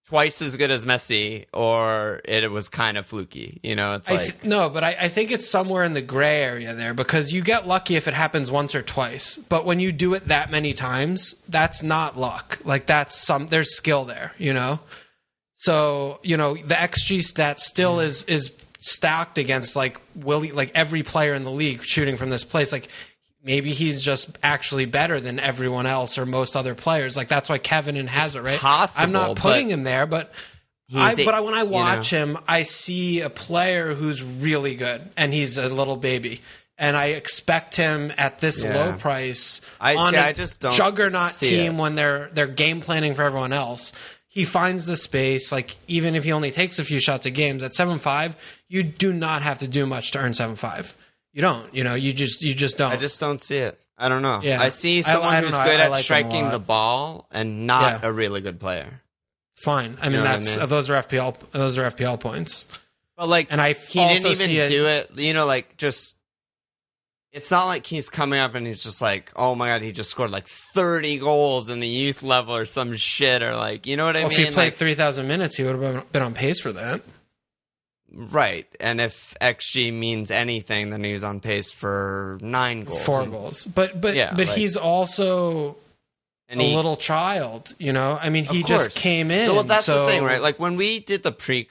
twice as good as Messi or it was kind of fluky. You know, it's like no, but I think it's somewhere in the gray area there, because you get lucky if it happens once or twice. But when you do it that many times, that's not luck. Like there's skill there, you know? So, you know, the XG stat still is stacked against like every player in the league shooting from this place. Like maybe he's just actually better than everyone else or most other players. Like that's why Kevin has it, right? Possible, I'm not putting him there, but when I watch him, I see a player who's really good, and he's a little baby. And I expect him at this low price on a juggernaut team when they're game planning for everyone else. He finds the space. Like even if he only takes a few shots a game, at 7.5, you do not have to do much to earn 7.5. You don't. You know, you just don't. I just don't see it. I don't know. Yeah. I see someone who's good at striking the ball and not a really good player. Fine. I mean, those are FPL points. But like, and he didn't even do it. You know, like just. It's not like he's coming up and he's just like, oh my God, he just scored like 30 goals in the youth level or some shit, or like, you know what I mean? If he played 3,000 minutes, he would have been on pace for that. Right. And if XG means anything, then he's on pace for 9 goals. 4 goals. But he's also a little child, you know? I mean, he just came in. Well, that's the thing, right? Like when we did the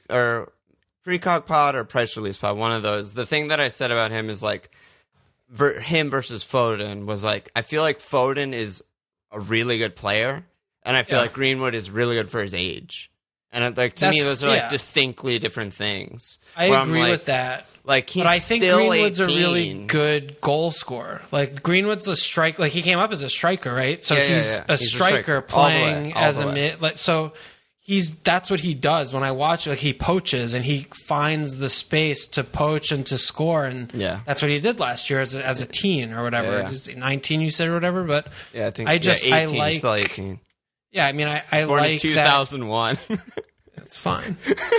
Precog pod or price release pod, one of those, the thing that I said about him is like, him versus Foden was like, I feel like Foden is a really good player, and I feel like Greenwood is really good for his age. And like to me, those are like distinctly different things. I agree with that. Like he's but I think still Greenwood's 18. a really good goal scorer. Like Greenwood's a strike. Like he came up as a striker, right? So he's a striker playing as a mid. Like so. That's what he does. When I watch, like he poaches and he finds the space to poach and to score, and that's what he did last year as a teen or whatever. Yeah. 19, you said, or whatever. But I think 18, I like still 18. Yeah, I mean, I born like in 2001. It's fine.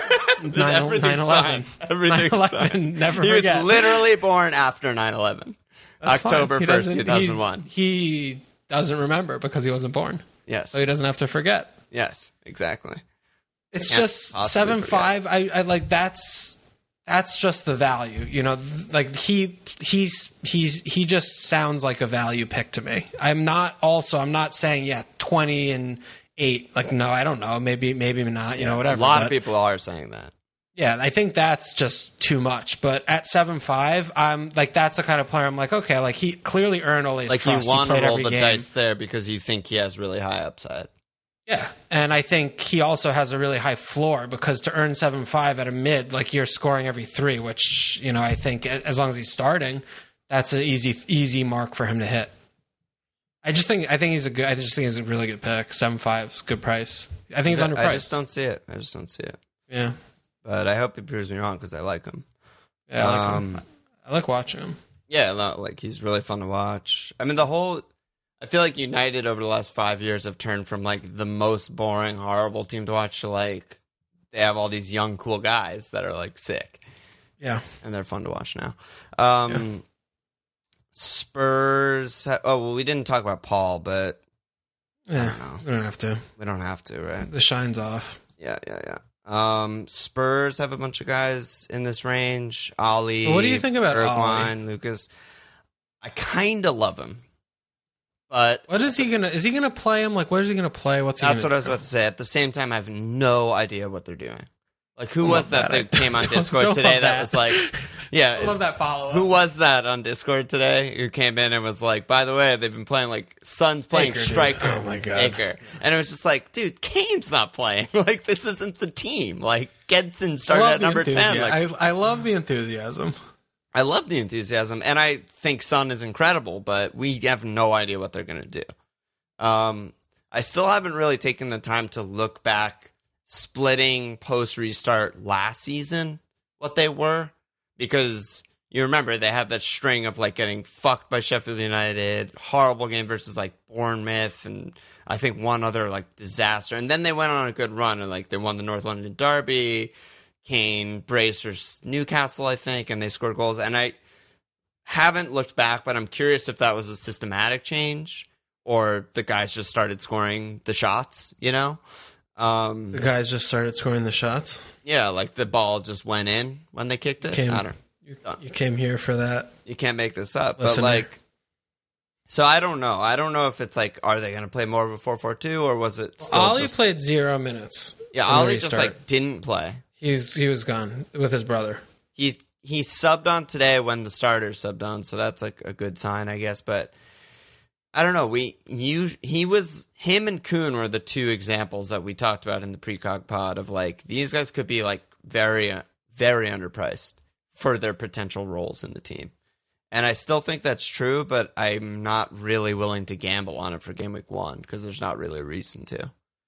9/11. Everything's 9/11. Never he forget. was literally born after 9/11, October 1st, 2001. He doesn't remember because he wasn't born. Yes, so he doesn't have to forget. Yes, exactly. It's just 7.5. I like that's just the value, you know. Like he just sounds like a value pick to me. I'm not saying 20 and 8. Like no, I don't know. Maybe not. You know, whatever. A lot of people are saying that. Yeah, I think that's just too much. But at 7.5, I'm like that's the kind of player I'm like, okay, like he clearly earned Ole's trust. You want to roll the game. dice there because you think he has really high upside. Yeah, and I think he also has a really high floor because to earn 7.5 at a mid, like you're scoring every 3, which, you know, I think as long as he's starting, that's an easy mark for him to hit. I just think he's a really good pick. 7.5 is a good price. I think he's underpriced. I just don't see it. Yeah. But I hope he proves me wrong because I like him. Yeah, I like him. I like watching him. Yeah, like he's really fun to watch. I mean, I feel like United over the last 5 years have turned from like the most boring, horrible team to watch to like they have all these young, cool guys that are like sick. Yeah. And they're fun to watch now. Spurs. We didn't talk about Paul, but yeah, we don't have to. We don't have to, right? The shine's off. Yeah. Spurs have a bunch of guys in this range. Ali. What do you think about Bergwijn, Lucas? I kind of love him. But what is he gonna? Is he gonna play him? Like, what is he gonna play? That's what I was about to say. At the same time, I have no idea what they're doing. Like, who was that came on Discord today that was like, yeah, I love that follow up. Who was that on Discord today who came in and was like, by the way, they've been playing like Son's playing Aker, striker. Dude. Oh my god, Aker. And it was just like, dude, Kane's not playing. Like, this isn't the team. Like, Gedson started at number 10. Like, I love the enthusiasm. I love the enthusiasm, and I think Son is incredible, but we have no idea what they're going to do. I still haven't really taken the time to look back, splitting post-restart last season, what they were, because you remember they had that string of like getting fucked by Sheffield United, horrible game versus like Bournemouth, and I think one other like disaster, and then they went on a good run, and like they won the North London Derby, Kane braced versus Newcastle, I think, and they scored goals. And I haven't looked back, but I'm curious if that was a systematic change or the guys just started scoring the shots, you know? The guys just started scoring the shots. Yeah, like the ball just went in when they kicked it. You came here for that. You can't make this up. Listener. But like, so I don't know. I don't know if it's like, are they going to play more of a 4-4-2 or was it still Ollie played 0 minutes. Yeah, Ollie just like didn't play. He was gone with his brother. He subbed on today when the starters subbed on, so that's like a good sign, I guess. But I don't know. Him and Kuhn were the two examples that we talked about in the precog pod of like these guys could be like very, very underpriced for their potential roles in the team. And I still think that's true, but I'm not really willing to gamble on it for game week 1 because there's not really a reason to.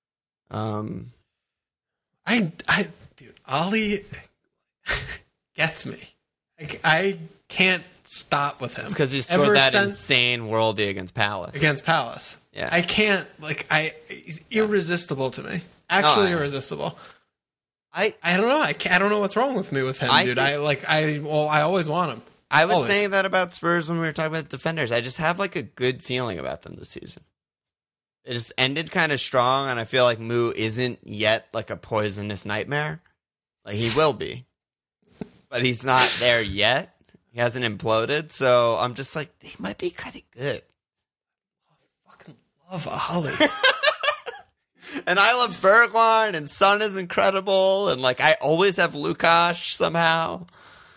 Dude, Ollie gets me. I can't stop with him. It's because he scored insane worldie against Palace. Yeah. I can't, he's irresistible to me. Actually irresistible. I don't know. I don't know what's wrong with me with him, dude. I always want him. I was saying that about Spurs when we were talking about the defenders. I just have like a good feeling about them this season. It just ended kind of strong, and I feel like Moo isn't yet like a poisonous nightmare. Like he will be, but he's not there yet. He hasn't imploded, so I'm just like they might be kind of good. I fucking love Ollie. And I love Bergwijn, and Son is incredible, and like I always have Lukasz somehow.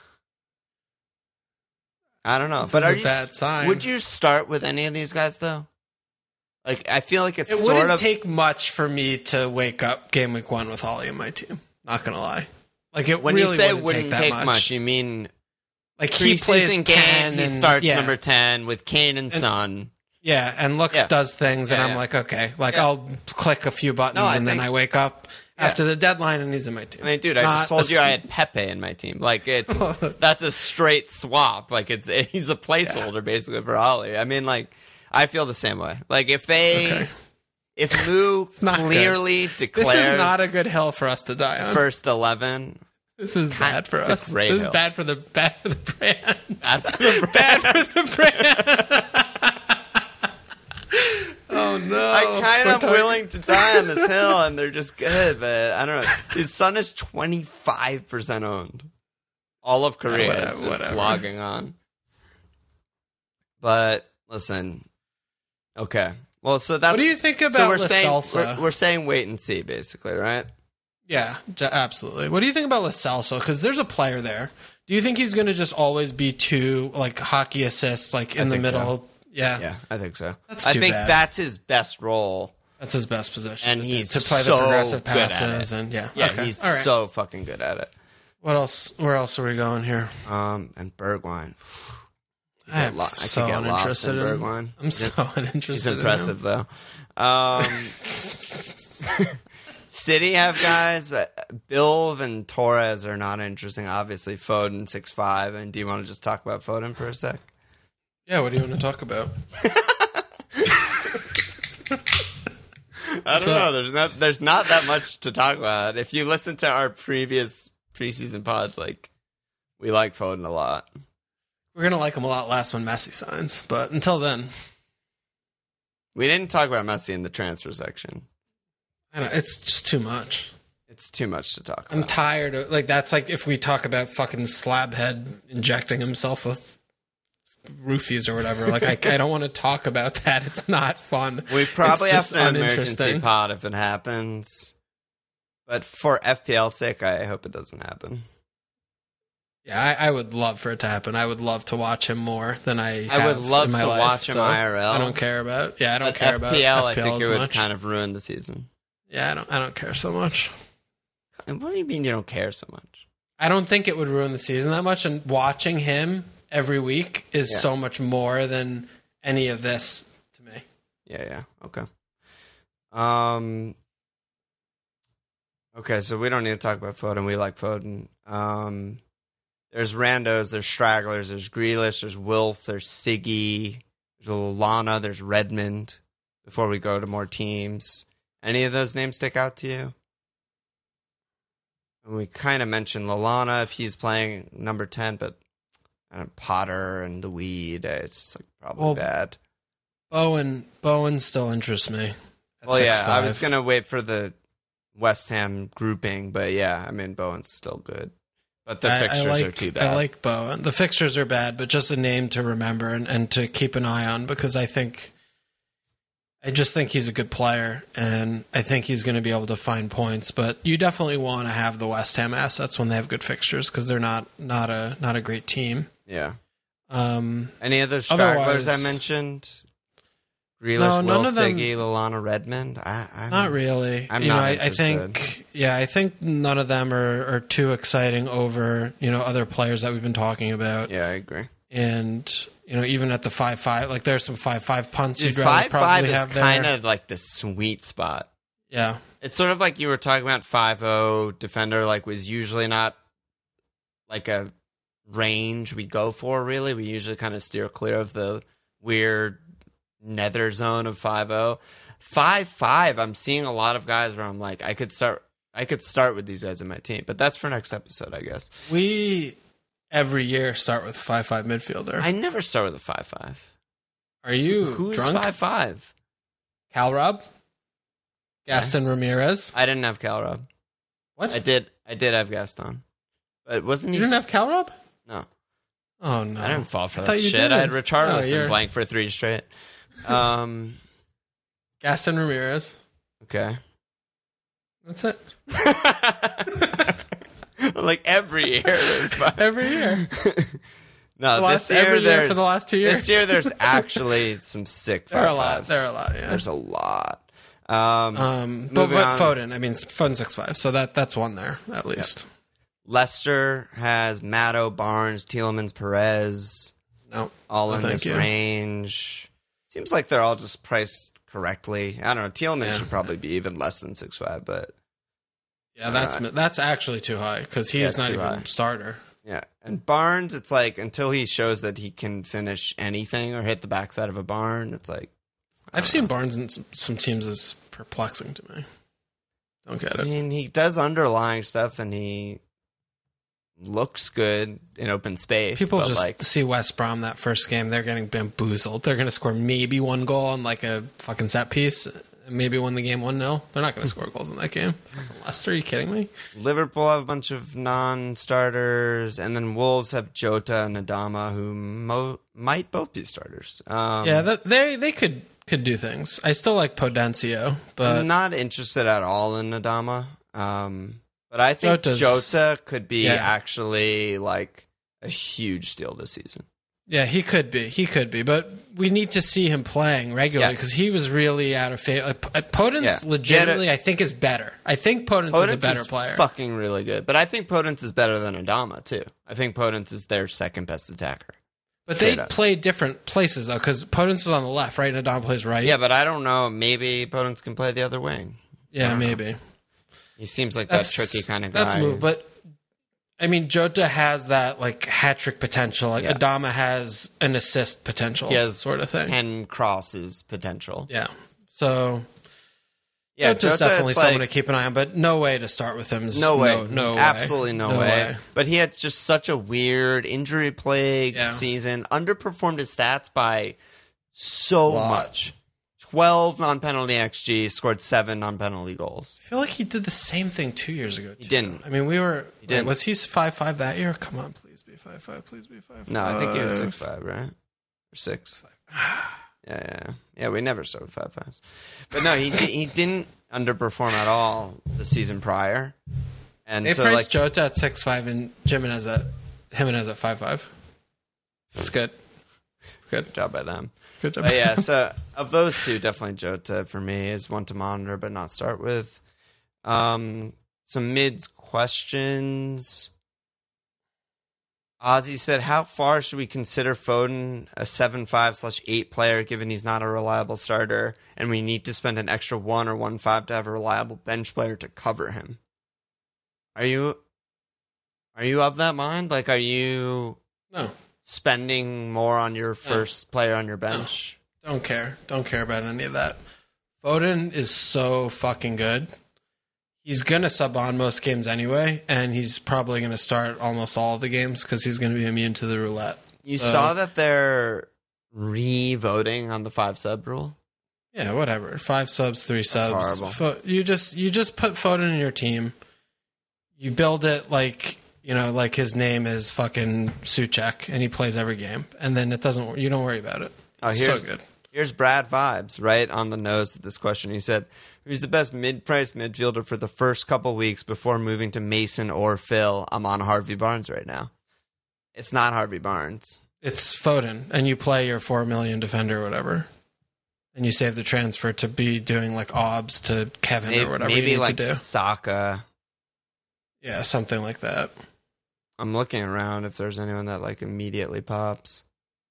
I don't know, but a bad sign. Would you start with any of these guys though? Like I feel like it wouldn't take much for me to wake up game week 1 with Ollie in my team. Not gonna lie, like it when really you say wouldn't take much, you mean like he plays in 10 he and starts number 10 with Kane and Son. Yeah, and does things, and I'm like, okay, I'll click a few buttons, then I wake up after the deadline, and he's in my team. I mean, dude, I just told you I had Pepe in my team. Like, that's a straight swap. Like, he's a placeholder basically for Ollie. I mean, like, I feel the same way. Like, if Moo clearly declares, this is not a good hill for us to die on. First 11. This is bad for us. This is bad for the brand. Bad for the brand. Oh no! I kind of willing to die on this hill, and they're just good, but I don't know. His son is 25% owned. All of Korea is just logging on. But listen, okay. Well, so that's. What do you think about Lo Celso? We're saying wait and see, basically, right? Yeah, absolutely. What do you think about Lo Celso? Because there's a player there. Do you think he's going to just always be two hockey assists, in the middle? So. Yeah, I think so. I think that's his best role. That's his best position, and he's to play so the progressive passes, and he's so fucking good at it. What else? Where else are we going here? And Bergwijn. I'm so uninterested in Bergwijn. I'm so uninterested. He's impressive though. City have guys, but Bilv and Torres are not interesting. Obviously, Foden 6'5". And do you want to just talk about Foden for a sec? Yeah, what do you want to talk about? I don't know. There's not that much to talk about. If you listen to our previous preseason pods, we like Foden a lot. We're gonna like him a lot less when Messi signs, but until then, we didn't talk about Messi in the transfer section. I know it's just too much. It's too much to talk about. I'm tired of that's like if we talk about fucking Slabhead injecting himself with roofies or whatever. I don't want to talk about that. It's not fun. We probably have an emergency pod if it happens. But for FPL's sake, I hope it doesn't happen. Yeah, I would love for it to happen. I would love to watch him more than I would love to watch him IRL. I don't care about. Yeah, I don't care about FPL. I think it would kind of ruin the season. Yeah, I don't care so much. And what do you mean you don't care so much? I don't think it would ruin the season that much. And watching him every week is so much more than any of this to me. Yeah. Okay. Okay, so we don't need to talk about Foden. We like Foden. There's randos, there's stragglers, there's Grealish, there's Wilf, there's Siggy, there's Lallana, there's Redmond. Before we go to more teams, any of those names stick out to you? And we kind of mentioned Lallana if he's playing number 10, but Potter and the Weed, it's just probably bad. Bowen still interests me. Well, 6'5". I was gonna wait for the West Ham grouping, but yeah, I mean Bowen's still good. But the fixtures are too bad. I like Bowen. The fixtures are bad, but just a name to remember and to keep an eye on, because I just think he's a good player, and I think he's going to be able to find points. But you definitely want to have the West Ham assets when they have good fixtures, because they're not a great team. Yeah. Any other stragglers I mentioned? Grealish, Will Siggy, Lallana, Redmond. Not really. I'm not interested. I think none of them are too exciting over other players that we've been talking about. Yeah, I agree. And even at the 5-5, like there's some 5-5 punts you'd rather probably have there. 5-5 is kind of like the sweet spot. Yeah, it's sort of like you were talking about 5-0 defender. Like was usually not like a range we go for. Really, we usually kind of steer clear of the weird nether zone of 5-0. 5-5, I'm seeing a lot of guys where I'm like, I could start with these guys in my team, but that's for next episode, I guess. We every year start with a 5-5 midfielder. I never start with a 5-5. Are you Who's drunk? 5-5? Cal Rob? Gaston Ramirez? I didn't have Cal Rob. What? I did have Gaston. But wasn't he... You didn't have Cal Rob? No. Oh, no. I didn't fall for that shit. I had Richarlison blank for 3 straight. Gaston Ramirez. Okay. That's it. Like every year. Every year. No, this year for the last 2 years. This year there's actually some sick 5-5s. There are a lot, yeah. There's a lot. But Foden, I mean, Foden's 6'5", so that's one there, at least. Yep. Leicester has Matto, Barnes, Tielemans, Perez. No. All in this range. Seems like they're all just priced correctly. I don't know. Tielemans should probably be even less than 6'5", but... Yeah, that's actually too high, because he's not even a starter. Yeah, and Barnes, it's like, until he shows that he can finish anything or hit the backside of a barn, it's like... I've seen Barnes in some teams as perplexing to me. Don't get it. I mean, he does underlying stuff, and he looks good in open space. People just see West Brom that first game, they're getting bamboozled. They're going to score maybe one goal on like a fucking set piece, and maybe win the game 1-0. They're not going to score goals in that game. Leicester, are you kidding me? Liverpool have a bunch of non-starters, and then Wolves have Jota and Adama, who might both be starters. They could do things. I still like Potencio, but I'm not interested at all in Adama. But I think Jota could be actually like a huge steal this season. Yeah, he could be. But we need to see him playing regularly, because he was really out of favor. Podence legitimately, I think, is better. I think Podence is a better player. Fucking really good. But I think Podence is better than Adama, too. I think Podence is their second best attacker. But they play different places, though, because Podence is on the left, right? And Adama plays right. Yeah, but I don't know. Maybe Podence can play the other wing. Yeah, maybe. He seems like that tricky kind of guy. That's move, but I mean, Jota has that like hat trick potential. Like Adama has an assist potential. He has sort of thing. 10 crosses potential. Yeah. So Jota's definitely someone to keep an eye on, but no way to start with him. No way. No way. Absolutely no way. But he had just such a weird injury plagued season. Underperformed his stats by so much. 12 non-penalty XG, scored 7 non-penalty goals. I feel like he did the same thing 2 years ago, too. He didn't. I mean, was he 5'5" that year? Come on, please be 5'5", please be 5'5". No, I think he was 6'5", right? Or 6. Yeah, we never started 5'5s. But no, he didn't underperform at all the season prior. And they so priced Jota at 6'5" and Jimenez at 5'5". That's good. Good job by them. Good job. But yeah, so of those two, definitely Jota for me is one to monitor but not start with. Some mids questions. Ozzy said, how far should we consider Foden a 7-5/8 player given he's not a reliable starter and we need to spend an extra 1 or 1.5 to have a reliable bench player to cover him? Are you of that mind? Like, are you spending more on your first player on your bench? No. Don't care about any of that. Foden is so fucking good. He's going to sub on most games anyway, and he's probably going to start almost all of the games because he's going to be immune to the roulette. You saw that they're re-voting on the 5 sub rule? Yeah, whatever. 5 subs, 3 subs. horrible. You just put Foden in your team. You build it like, like his name is fucking Suchek, and he plays every game, and then it doesn't. You don't worry about it. Oh, It's so good. Here's Brad Vibes, right on the nose of this question. He said, "Who's the best mid-price midfielder for the first couple weeks before moving to Mason or Phil?" I'm on Harvey Barnes right now. It's not Harvey Barnes. It's Foden, and you play your 4 million defender or whatever, and you save the transfer to be doing like obs to Kevin or whatever Maybe you need like to do. Saka. Yeah, something like that. I'm looking around if there's anyone that like immediately pops.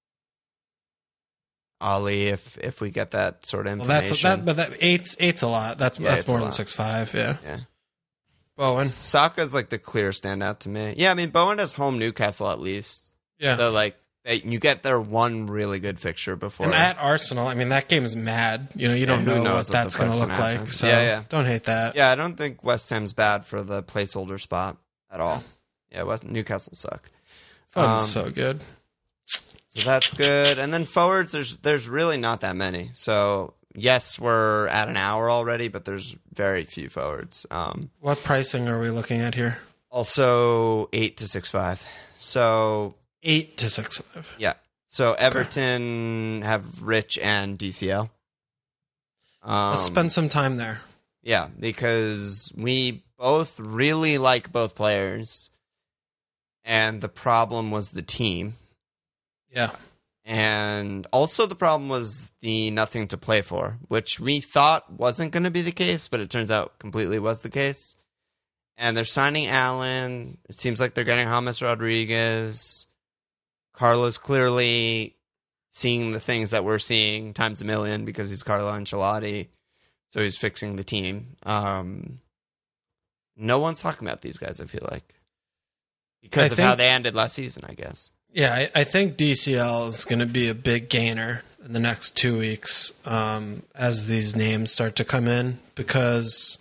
Ollie, if we get that sort of Well, information. but eight's a lot. That's more it's a than lot. 6'5". Yeah. Yeah. Bowen. Saka's like the clear standout to me. Yeah, I mean Bowen has home Newcastle at least. Yeah. So like you get their one really good fixture before. And at Arsenal, I mean, that game is mad. You don't who know knows what that's the going to fuck's look gonna like. happen. So Yeah. don't hate that. Yeah, I don't think West Ham's bad for the placeholder spot at all. Yeah, Newcastle suck. Foden's so good. So that's good. And then forwards, there's really not that many. So yes, we're at an hour already, but there's very few forwards. What pricing are we looking at here? Also 8 to 6.5. So 8 to 6.5. yeah. So Everton have Rich and DCL. Let's spend some time there. Yeah, because we both really like both players. And the problem was the team. Yeah. And also the problem was the nothing to play for, which we thought wasn't going to be the case, but it turns out completely was the case. And they're signing Allen. It seems like they're getting James Rodriguez. Carlo's clearly seeing the things that we're seeing times a million because he's Carlo Ancelotti. So he's fixing the team. No one's talking about these guys, I feel like. Because of how they ended last season, I guess. Yeah, I think DCL is going to be a big gainer in the next 2 weeks as these names start to come in, because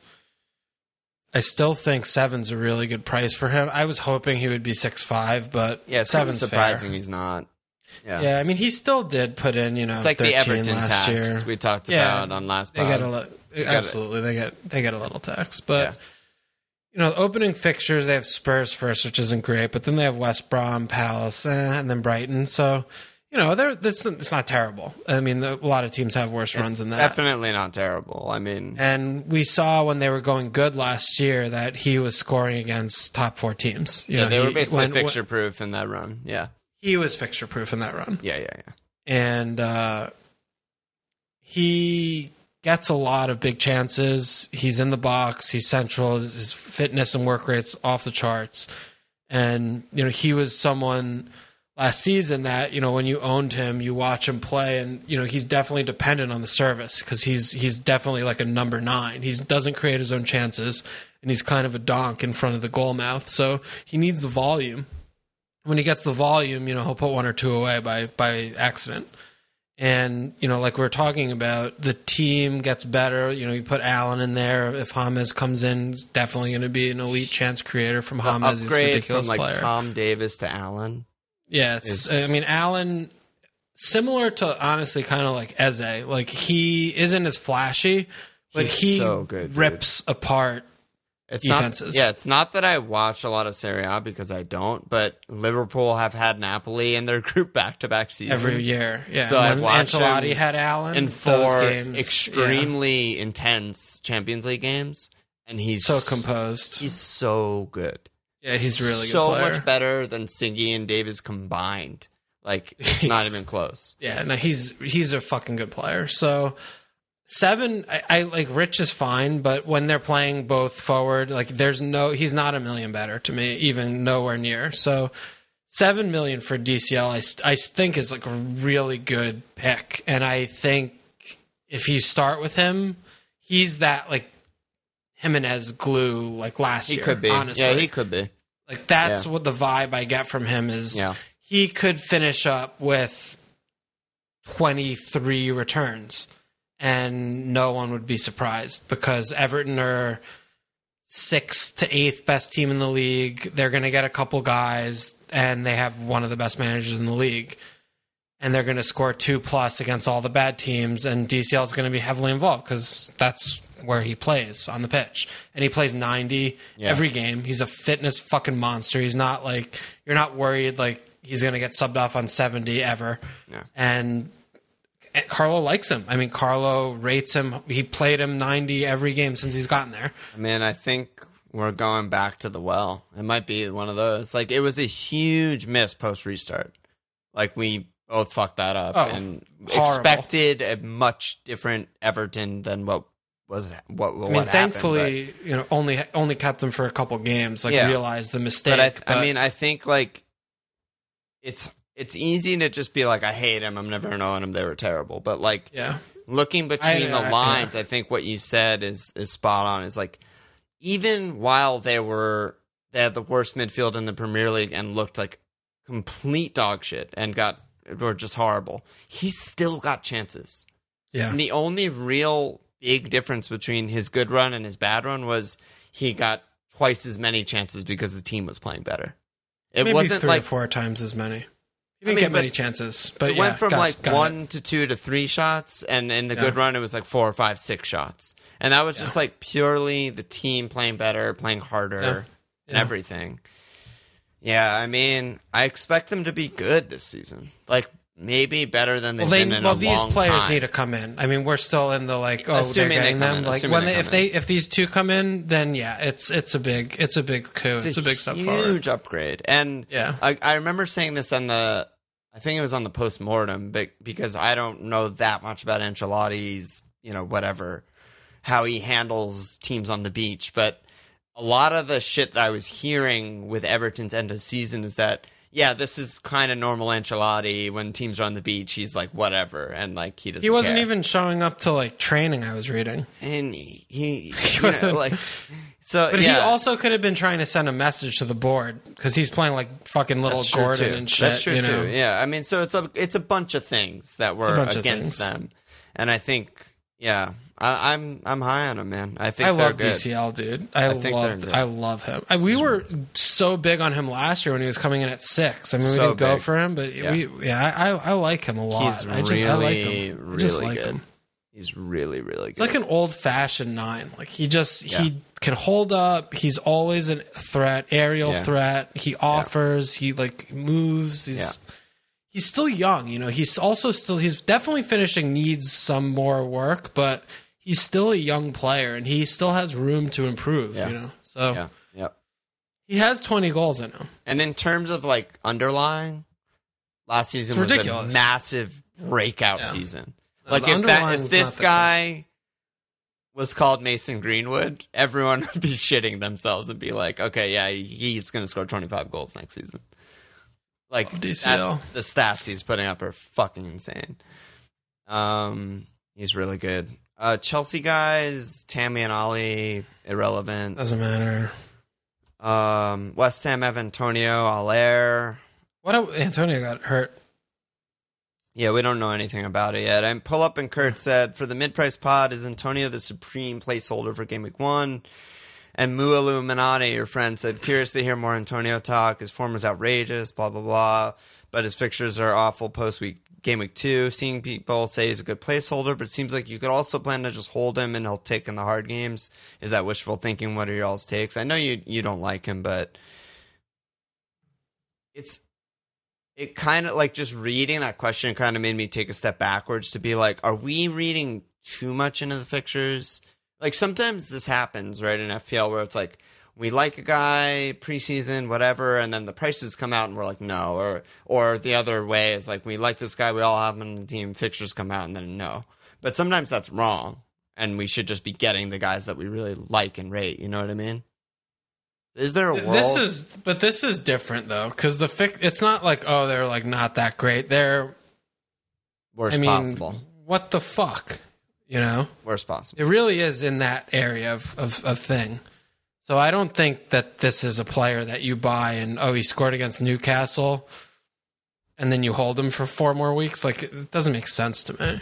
I still think 7's a really good price for him. I was hoping he would be 6'5", but yeah, it's 7's surprising fair. He's not. Yeah, I mean, he still did put in, it's like 13 the Everton last tax year. we talked about on last pod. Absolutely, they get a little tax, but. Yeah. Opening fixtures, they have Spurs first, which isn't great, but then they have West Brom, Palace, and then Brighton. So, it's not terrible. I mean, a lot of teams have worse runs than that. Definitely not terrible. I mean... And we saw when they were going good last year that he was scoring against top 4 teams. They were basically fixture-proof in that run. Yeah. He was fixture-proof in that run. Yeah. And he... gets a lot of big chances. He's in the box. He's central. His fitness and work rate's off the charts. And, he was someone last season that, when you owned him, you watch him play and, he's definitely dependent on the service because he's definitely like a number 9. He doesn't create his own chances and he's kind of a donk in front of the goal mouth. So he needs the volume. When he gets the volume, he'll put 1 or 2 away by accident. And, like we were talking about, the team gets better. You put Allen in there. If James comes in, it's definitely going to be an elite chance creator from James. He's a ridiculous from, player. Tom Davis to Allen. Yeah, Allen, similar to, honestly, kind of like Eze. Like, he isn't as flashy, but he so good, rips apart defenses. It's not that I watch a lot of Serie A because I don't, but Liverpool have had Napoli in their group back-to-back seasons. Every year, yeah. So I've watched Ancelotti had Allen in 4 extremely intense Champions League games, and he's so composed. He's so good. Yeah, he's really good so player. much better than Siggy and Davis combined. Like, it's not even close. Yeah, no, he's a fucking good player. So 7, I like Rich is fine, but when they're playing both forward, like he's not a million better to me, even nowhere near. So 7 million for DCL, I think is like a really good pick, and I think if you start with him, he's that like Jimenez glue like last year. He could be. Honestly. Yeah, he could be. Like that's what the vibe I get from him is. Yeah. He could finish up with 23 returns and no one would be surprised because Everton are 6th to 8th best team in the league. They're going to get a couple guys and they have one of the best managers in the league. and they're going to score 2+ against all the bad teams, and DCL is going to be heavily involved because that's where he plays on the pitch. And he plays 90 every game. He's a fitness fucking monster. He's not like, you're not worried like he's going to get subbed off on 70 ever. Yeah. And Carlo likes him. I mean, Carlo rates him. He played him 90 every game since he's gotten there. I mean, I think we're going back to the well. It might be one of those. Like, it was a huge miss post-restart. Like, we both fucked that up and horrible. Expected a much different Everton than what happened. Thankfully, only kept him for a couple games. Like, realized the mistake. But I think, like, it's easy to just be like, I hate him. I'm never knowing him. They were terrible. But, like, looking between the lines, I think what you said is spot on. Is like, even while they had the worst midfield in the Premier League and looked like complete dog shit and were just horrible, he still got chances. Yeah. And the only real big difference between his good run and his bad run was he got twice as many chances because the team was playing better. It wasn't 3 like or 4 times as many. He didn't get many chances, but it went from like 1 to 2 to 3 shots, and in the good run, it was like 4 or 5, 6 shots, and that was just like purely the team playing better, playing harder, and everything. Yeah, I mean, I expect them to be good this season, like maybe better than they've been in a long time. Well, these players need to come in. I mean, we're still in the like, assuming they're getting them. Like if these two come in, then it's a big coup. It's a big step forward. Huge upgrade. And I remember saying this I think it was on the post-mortem, because I don't know that much about Ancelotti's, whatever, how he handles teams on the beach. But a lot of the shit that I was hearing with Everton's end of season is that, this is kind of normal Ancelotti. When teams are on the beach, he's like, whatever. And like, he doesn't He wasn't care. even showing up to like training, I was reading. And he but he also could have been trying to send a message to the board, because he's playing like fucking little Gordon and shit. That's true too. Yeah. I mean, so it's a bunch of things that were against them. And I think, I'm high on him, man. I love good. DCL, dude. I love him. We were so big on him last year when he was coming in at 6. I mean, we didn't go for him, but I like him a lot. He's I like him. I just like him. He's really, really good. It's like an old-fashioned 9. Like, he can hold up. He's always a threat, aerial threat. He offers. He like moves. He's still young. He's definitely finishing needs some more work, but he's still a young player, and he still has room to improve, So he has 20 goals in him. And in terms of like underlying, last season was a massive breakout season. Like, if this guy was called Mason Greenwood, everyone would be shitting themselves and be like, okay, he's going to score 25 goals next season. Like, the stats he's putting up are fucking insane. He's really good. Chelsea guys, Tammy and Ollie, irrelevant. Doesn't matter. West Ham have Antonio Aller. Antonio got hurt. Yeah, we don't know anything about it yet. And Pull Up and Kurt said, for the mid-price pod, is Antonio the supreme placeholder for Game Week 1? And Mu Illuminati, your friend, said, curious to hear more Antonio talk. His form is outrageous, blah, blah, blah. But his fixtures are awful Game Week 2. Seeing people say he's a good placeholder, but it seems like you could also plan to just hold him and he'll take in the hard games. Is that wishful thinking? What are y'all's takes? I know you don't like him, but it kind of, like, just reading that question kind of made me take a step backwards to be like, are we reading too much into the fixtures? Like, sometimes this happens, right, in FPL, where it's like, we like a guy preseason, whatever, and then the prices come out and we're like, no. Or the other way is like, we like this guy, we all have him on the team, fixtures come out, and then no. But sometimes that's wrong, and we should just be getting the guys that we really like and rate, you know what I mean? Is there a world? This is different though, because it's not like, they're like not that great. They're worst possible. What the fuck, Worst possible. It really is in that area of thing. So I don't think that this is a player that you buy and he scored against Newcastle, and then you hold him for 4 more weeks. Like, it doesn't make sense to me.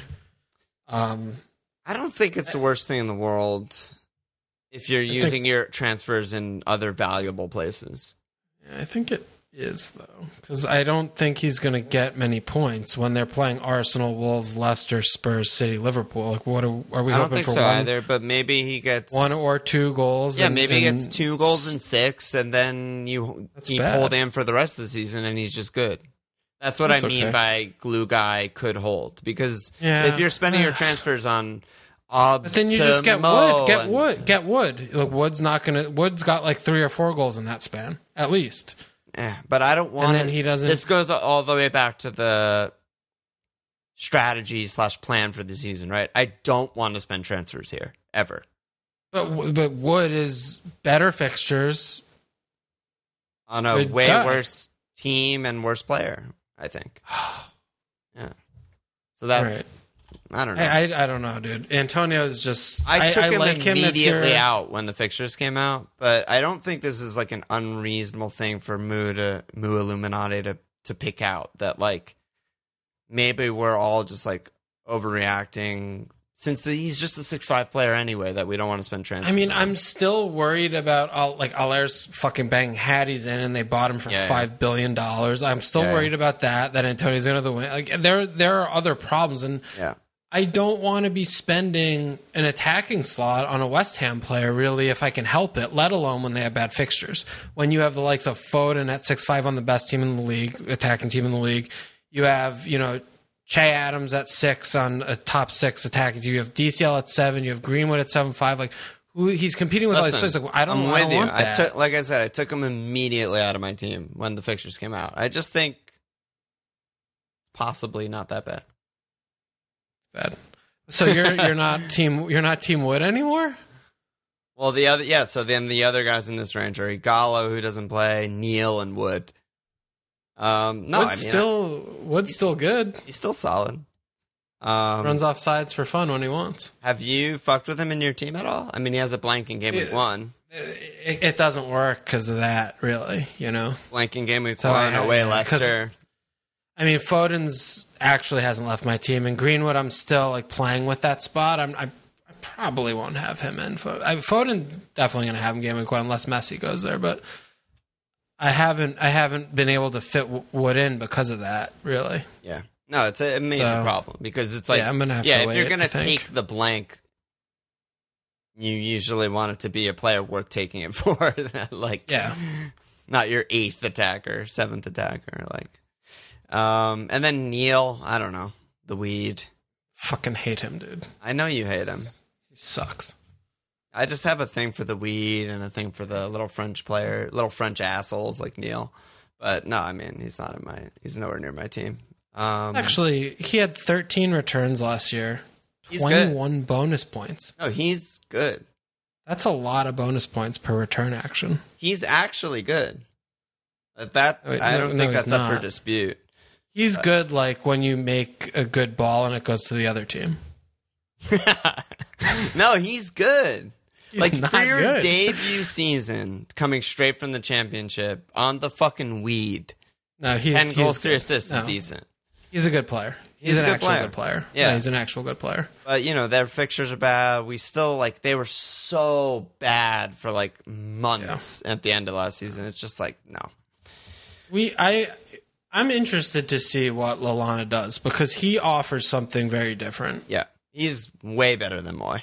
I don't think it's the worst thing in the world if you're using your transfers in other valuable places. I think it is, though, because I don't think he's going to get many points when they're playing Arsenal, Wolves, Leicester, Spurs, City, Liverpool. Like, what are we I don't hoping think for? so either, but maybe he gets 1 or 2 goals. Yeah, maybe he gets 2 goals and 6, and then you keep hold him for the rest of the season, and he's just good. That's what I mean by glue guy could hold, because if you're spending your transfers on but then you just get Wood. Look, Wood's got like 3 or 4 goals in that span, at least. But I don't want. And then he doesn't. This goes all the way back to the strategy/plan for the season, right? I don't want to spend transfers here ever. But Wood is better fixtures on a way worse team and worse player, I think. Yeah. So that. Right. I don't know. I don't know, dude. Antonio is just. I took him immediately out when the fixtures came out, but I don't think this is like an unreasonable thing for Mu Illuminati to pick out that like maybe we're all just like overreacting since he's just a 6'5" player anyway that we don't want to spend transfers. I mean, I'm still worried about Aller's fucking banging Hatties in and they bought him for $5 billion. I'm still worried about that Antonio's going to win. Like there are other problems and I don't want to be spending an attacking slot on a West Ham player, really, if I can help it, let alone when they have bad fixtures. When you have the likes of Foden at 6'5" on the best team in the league, attacking team in the league, you have, Che Adams at 6 on a top 6 attacking team. You have DCL at 7. You have Greenwood at 7'5". Like, he's competing with all these players. Like, I don't want that. Like I said, I took him immediately out of my team when the fixtures came out. I just think possibly not that bad. Bad. So you're not team Wood anymore? Well, so then the other guys in this range are Igalo, who doesn't play, Neil, and Wood. Wood's still good. He's still solid. Runs off sides for fun when he wants. Have you fucked with him in your team at all? I mean, he has a blank in game week 1. It doesn't work because of that, really. Blank in game week 1 away Leicester. I mean, Foden's actually hasn't left my team, and Greenwood, I'm still like playing with that spot. I probably won't have him in. Foden definitely going to have him game week 1 unless Messi goes there, but I haven't been able to fit Wood in because of that. Really. Yeah. No, it's a major problem because it's like I'm gonna have to if you're going to take the blank, you usually want it to be a player worth taking it for. Not your 8th attacker, 7th attacker, like. And then Neil, I don't know, the weed. Fucking hate him, dude. I know you hate him. He sucks. I just have a thing for the weed and a thing for the little French assholes like Neil. But no, I mean, he's nowhere near my team. Actually, he had 13 returns last year. 21 bonus points. No, he's good. That's a lot of bonus points per return action. He's actually good. I don't think that's up for dispute. He's good like when you make a good ball and it goes to the other team. No, he's good. He's like for your good. Debut season, coming straight from the championship on the fucking weed. No, 10 goals, 3 assists is decent. He's a good player. He's an actual good player. Yeah, he's an actual good player. But their fixtures are bad. We still they were so bad for like months at the end of last season. It's just like no. I'm interested to see what Lallana does because he offers something very different. Yeah, he's way better than Moy.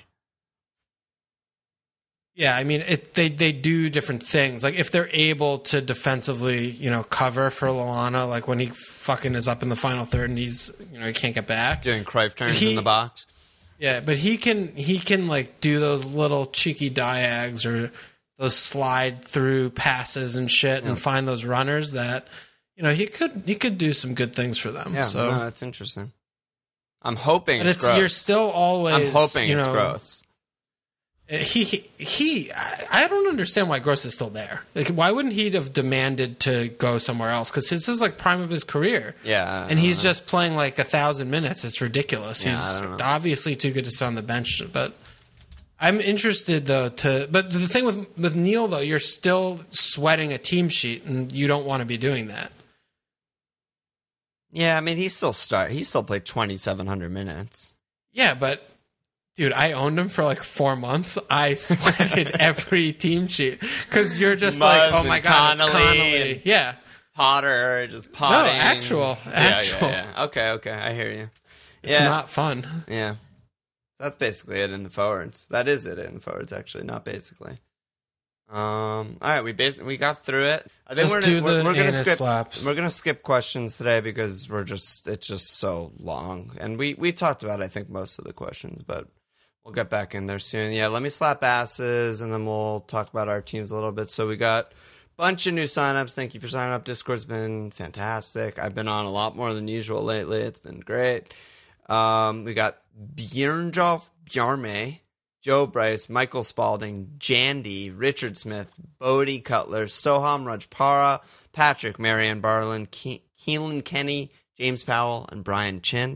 Yeah, I mean, they do different things. Like if they're able to defensively, cover for Lallana, like when he fucking is up in the final third and he's, he can't get back, doing Cruyff turns in the box. Yeah, but he can like do those little cheeky diags or those slide through passes and shit and find those runners that. He could do some good things for them. Yeah, so that's interesting. I'm hoping but it's gross. You're still always. I'm hoping it's gross. I don't understand why Gross is still there. Like, why wouldn't he have demanded to go somewhere else? Because this is like prime of his career. Yeah, and he's just playing like 1,000 minutes. It's ridiculous. He's obviously too good to sit on the bench, but. I'm interested though but the thing with Neil though, you're still sweating a team sheet and you don't want to be doing that. Yeah, I mean he still played 2,700 minutes. Yeah, but dude, I owned him for like 4 months. I sweated every team sheet because you're just like, oh my god, it's Connolly. Yeah, Potter, just potting. No, actual. Yeah. Okay, I hear you. It's not fun. Yeah. That's basically it in the forwards. That is it in the forwards, actually, not basically. All right, we got through it. I think we're gonna skip questions today because it's just so long, and we talked about I think most of the questions, but we'll get back in there soon. Yeah, let me slap asses, and then we'll talk about our teams a little bit. So we got a bunch of new signups. Thank you for signing up. Discord's been fantastic. I've been on a lot more than usual lately. It's been great. We got Bjornjolf Bjarme, Joe Bryce, Michael Spalding, Jandy, Richard Smith, Bodie Cutler, Soham Rajpara, Patrick, Marianne Barlin, Keelan Kenny, James Powell, and Brian Chin.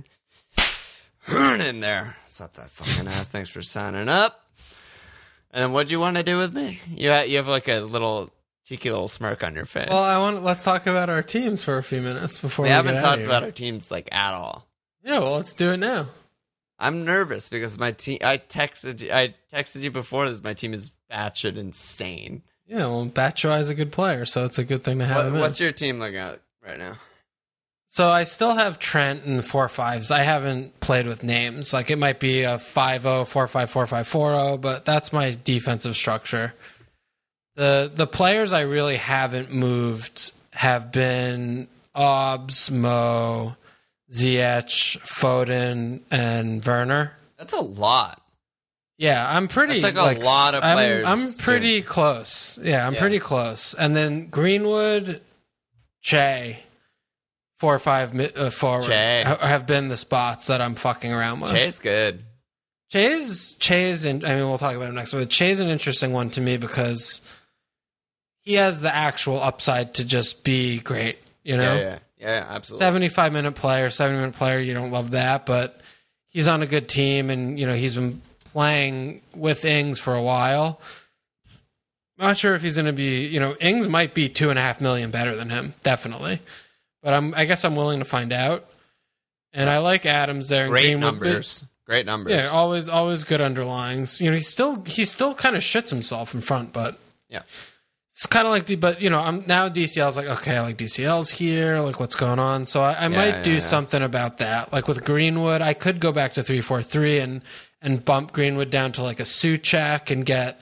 Run in there. Stop that fucking ass. Thanks for signing up. And then what do you want to do with me? You have like a little cheeky little smirk on your face. Well, let's talk about our teams for a few minutes before we haven't talked about our teams like at all. Yeah, well, let's do it now. I'm nervous because my team. I texted you before this. My team is batshit insane. Yeah, well, Batshuayi is a good player, so it's a good thing to have him in. What's your team looking at right now? So I still have Trent and 4-5s. I haven't played with names. Like it might be a 5-0, 4-5, 4-5, 4-0, but that's my defensive structure. The players I really haven't moved have been Obbs, Mo, Ziyech, Foden, and Werner. That's a lot. Yeah, I'm pretty. That's like a lot of players. I'm pretty close. Yeah, I'm pretty close. And then Greenwood, Che, 4-5 forward have been the spots that I'm fucking around with. Che's good. Che's, and I mean, we'll talk about him next. But Che's an interesting one to me because he has the actual upside to just be great. You know. Yeah, absolutely. 75-minute player, 70-minute player, you don't love that, but he's on a good team, and he's been playing with Ings for a while. Not sure if he's going to be, Ings might be $2.5 million better than him, definitely. But I guess I'm willing to find out. And I like Adams there. Great numbers. Great numbers. Yeah, always good underlyings. He still kind of shits himself in front, but yeah. It's kind of like, but I'm now DCL's like, okay, I like DCL's here, like what's going on. So I might do something about that. Like with Greenwood, I could go back to 3-4-3 and bump Greenwood down to like a Souček and get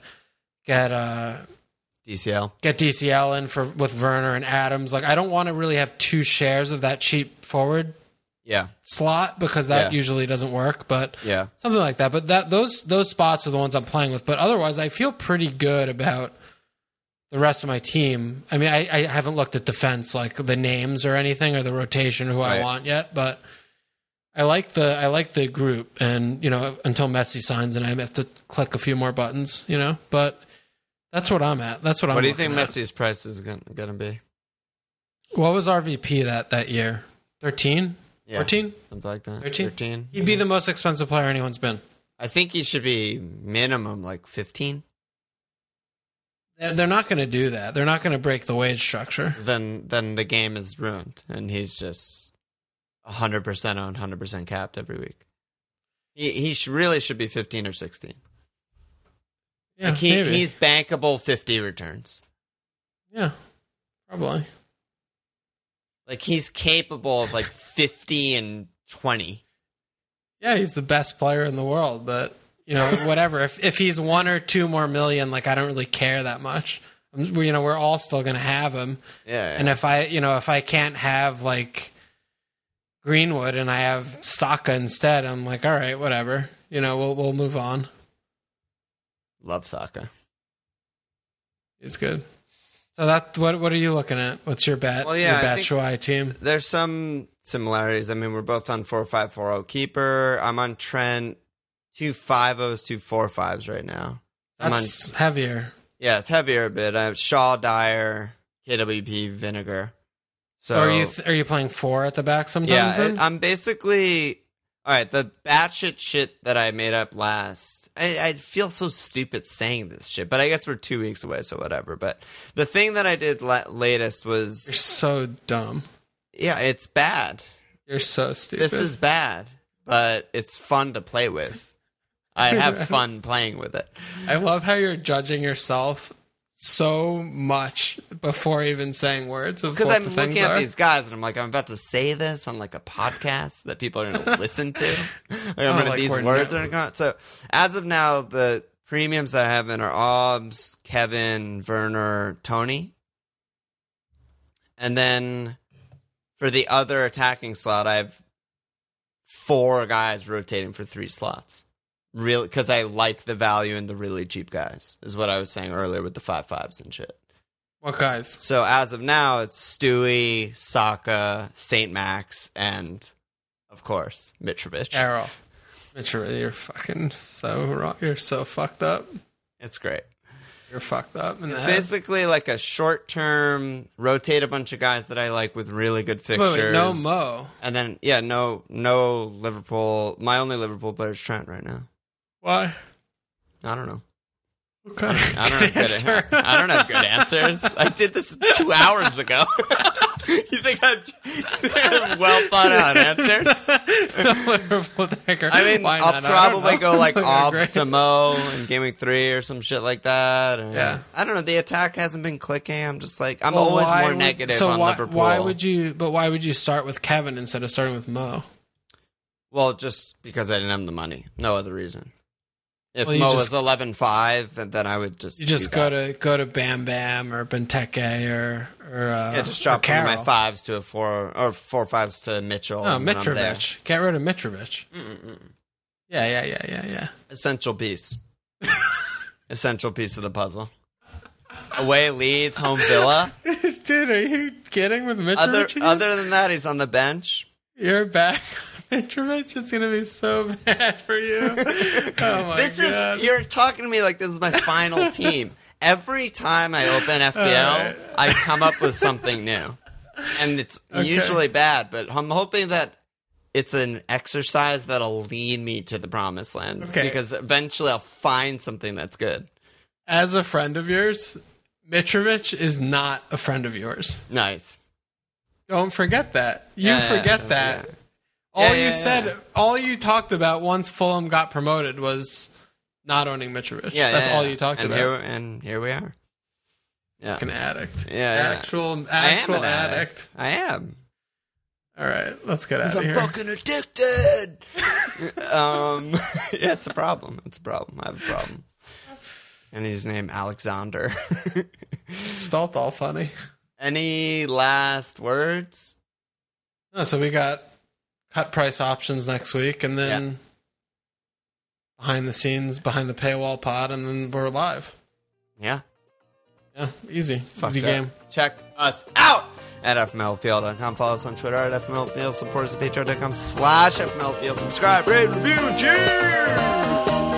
DCL in with Werner and Adams. Like I don't want to really have two shares of that cheap forward slot because that usually doesn't work. But something like that. But those spots are the ones I'm playing with. But otherwise, I feel pretty good about the rest of my team. I mean, I haven't looked at defense, like the names or anything, or the rotation, who I want yet, but I like the group, and until Messi signs, and I have to click a few more buttons, But that's what I'm at. That's what I'm. What do you think Messi's price is going to be? What was RVP that year? 13, 14, something like that. 13. He'd be the most expensive player anyone's been. I think he should be minimum like 15. They're not going to do that. They're not going to break the wage structure. Then the game is ruined, and he's just 100% owned, 100% capped every week. He really should be 15 or 16. Yeah, like he's bankable 50 returns. Yeah, probably. Like he's capable of like 50 and 20. Yeah, he's the best player in the world, but whatever. If he's 1 or 2 more million, like I don't really care that much. We're all still gonna have him. Yeah. And if I can't have like Greenwood and I have Saka instead, I'm like, all right, whatever. We'll move on. Love Saka. It's good. So what are you looking at? What's your bet? Well, yeah, your Batshuayi team. There's some similarities. I mean, we're both on 4-5-4-0 keeper. I'm on Trent. 2 5-0s, 2 4-5s right now. That's heavier. Yeah, it's heavier a bit. I have Shaw, Dyer, KWP, Vinegar. So are you playing 4 at the back sometimes? Yeah, I'm basically all right. The batshit shit that I made up last. I feel so stupid saying this shit, but I guess we're 2 weeks away, so whatever. But the thing that I did latest was you're so dumb. Yeah, it's bad. You're so stupid. This is bad, but it's fun to play with. I have fun playing with it. I love how you're judging yourself so much before even saying words of Because what I'm the things looking at are. these guys and I'm like, I'm about to say this on like a podcast that people are going to listen to. like These we're words are going to come out. So as of now, the premiums that I have in are Obbs, Kevin, Werner, Tony. And then for the other attacking slot, I have 4 guys rotating for 3 slots. Really, because I like the value in the really cheap guys, is what I was saying earlier with the 5/5s and shit. What guys? So as of now, it's Stewie, Saka, St. Max, and of course Mitrovic. Carroll. Mitrovic, you're fucking so wrong. You're so fucked up. It's great. You're fucked up. It's basically like a short-term rotate a bunch of guys that I like with really good fixtures. Wait, no Mo. And then no Liverpool. My only Liverpool player is Trent right now. Why? I don't know. Okay. I don't have good answers. I did this 2 hours ago. You think I have well thought out answers? Liverpool attacker. I mean, Why I'll not? probably go like Obbs Obbs to Mo in Game Week 3 or some shit like that. Or, Yeah. I don't know. The attack hasn't been clicking. I'm just like, I'm always more negative on Liverpool. Why would you start with Kevin instead of starting with Mo? Well, just because I didn't have the money. No other reason. If Well, Mo was 11-5, then I would just go to Bam Bam or Benteke or just drop one of my Carroll. 5s to a 4 or 4/5s to Mitchell. No, and then I'm there. Mitrovic. Get rid of Mitrovic. Yeah. Essential piece. Essential piece of the puzzle. Away Leeds, home Villa. Dude, are you kidding with Mitrovic? Other than that, he's on the bench. You're back on Mitrovic. It's gonna be so bad for you. Oh my god! You're talking to me like this is my final team. Every time I open FPL, I come up with something new, and it's usually bad. But I'm hoping that it's an exercise that'll lead me to the promised land. Okay. Because eventually I'll find something that's good. As a friend of yours, Mitrovic is not a friend of yours. Nice. Don't forget that. You forget that. Yeah. All you talked about once Fulham got promoted was not owning Mitrovic. That's all you talked about. Here we are. Yeah. Fucking addict. Yeah. Actual I am an addict. I am. All right, let's get out of I'm here. fucking addicted. Yeah, it's a problem. I have a problem. And he's named Alexander. Spelt all funny. Any last words? Oh, so we got cut price options next week, and then behind the scenes, behind the paywall pod, and then we're live. Yeah. Yeah, easy. Fucked Easy up. game. Check us out at FMLPL.com. Follow us on Twitter at FMLPL. Support us at Patreon.com/FMLPL. Subscribe, rate, review. Cheers!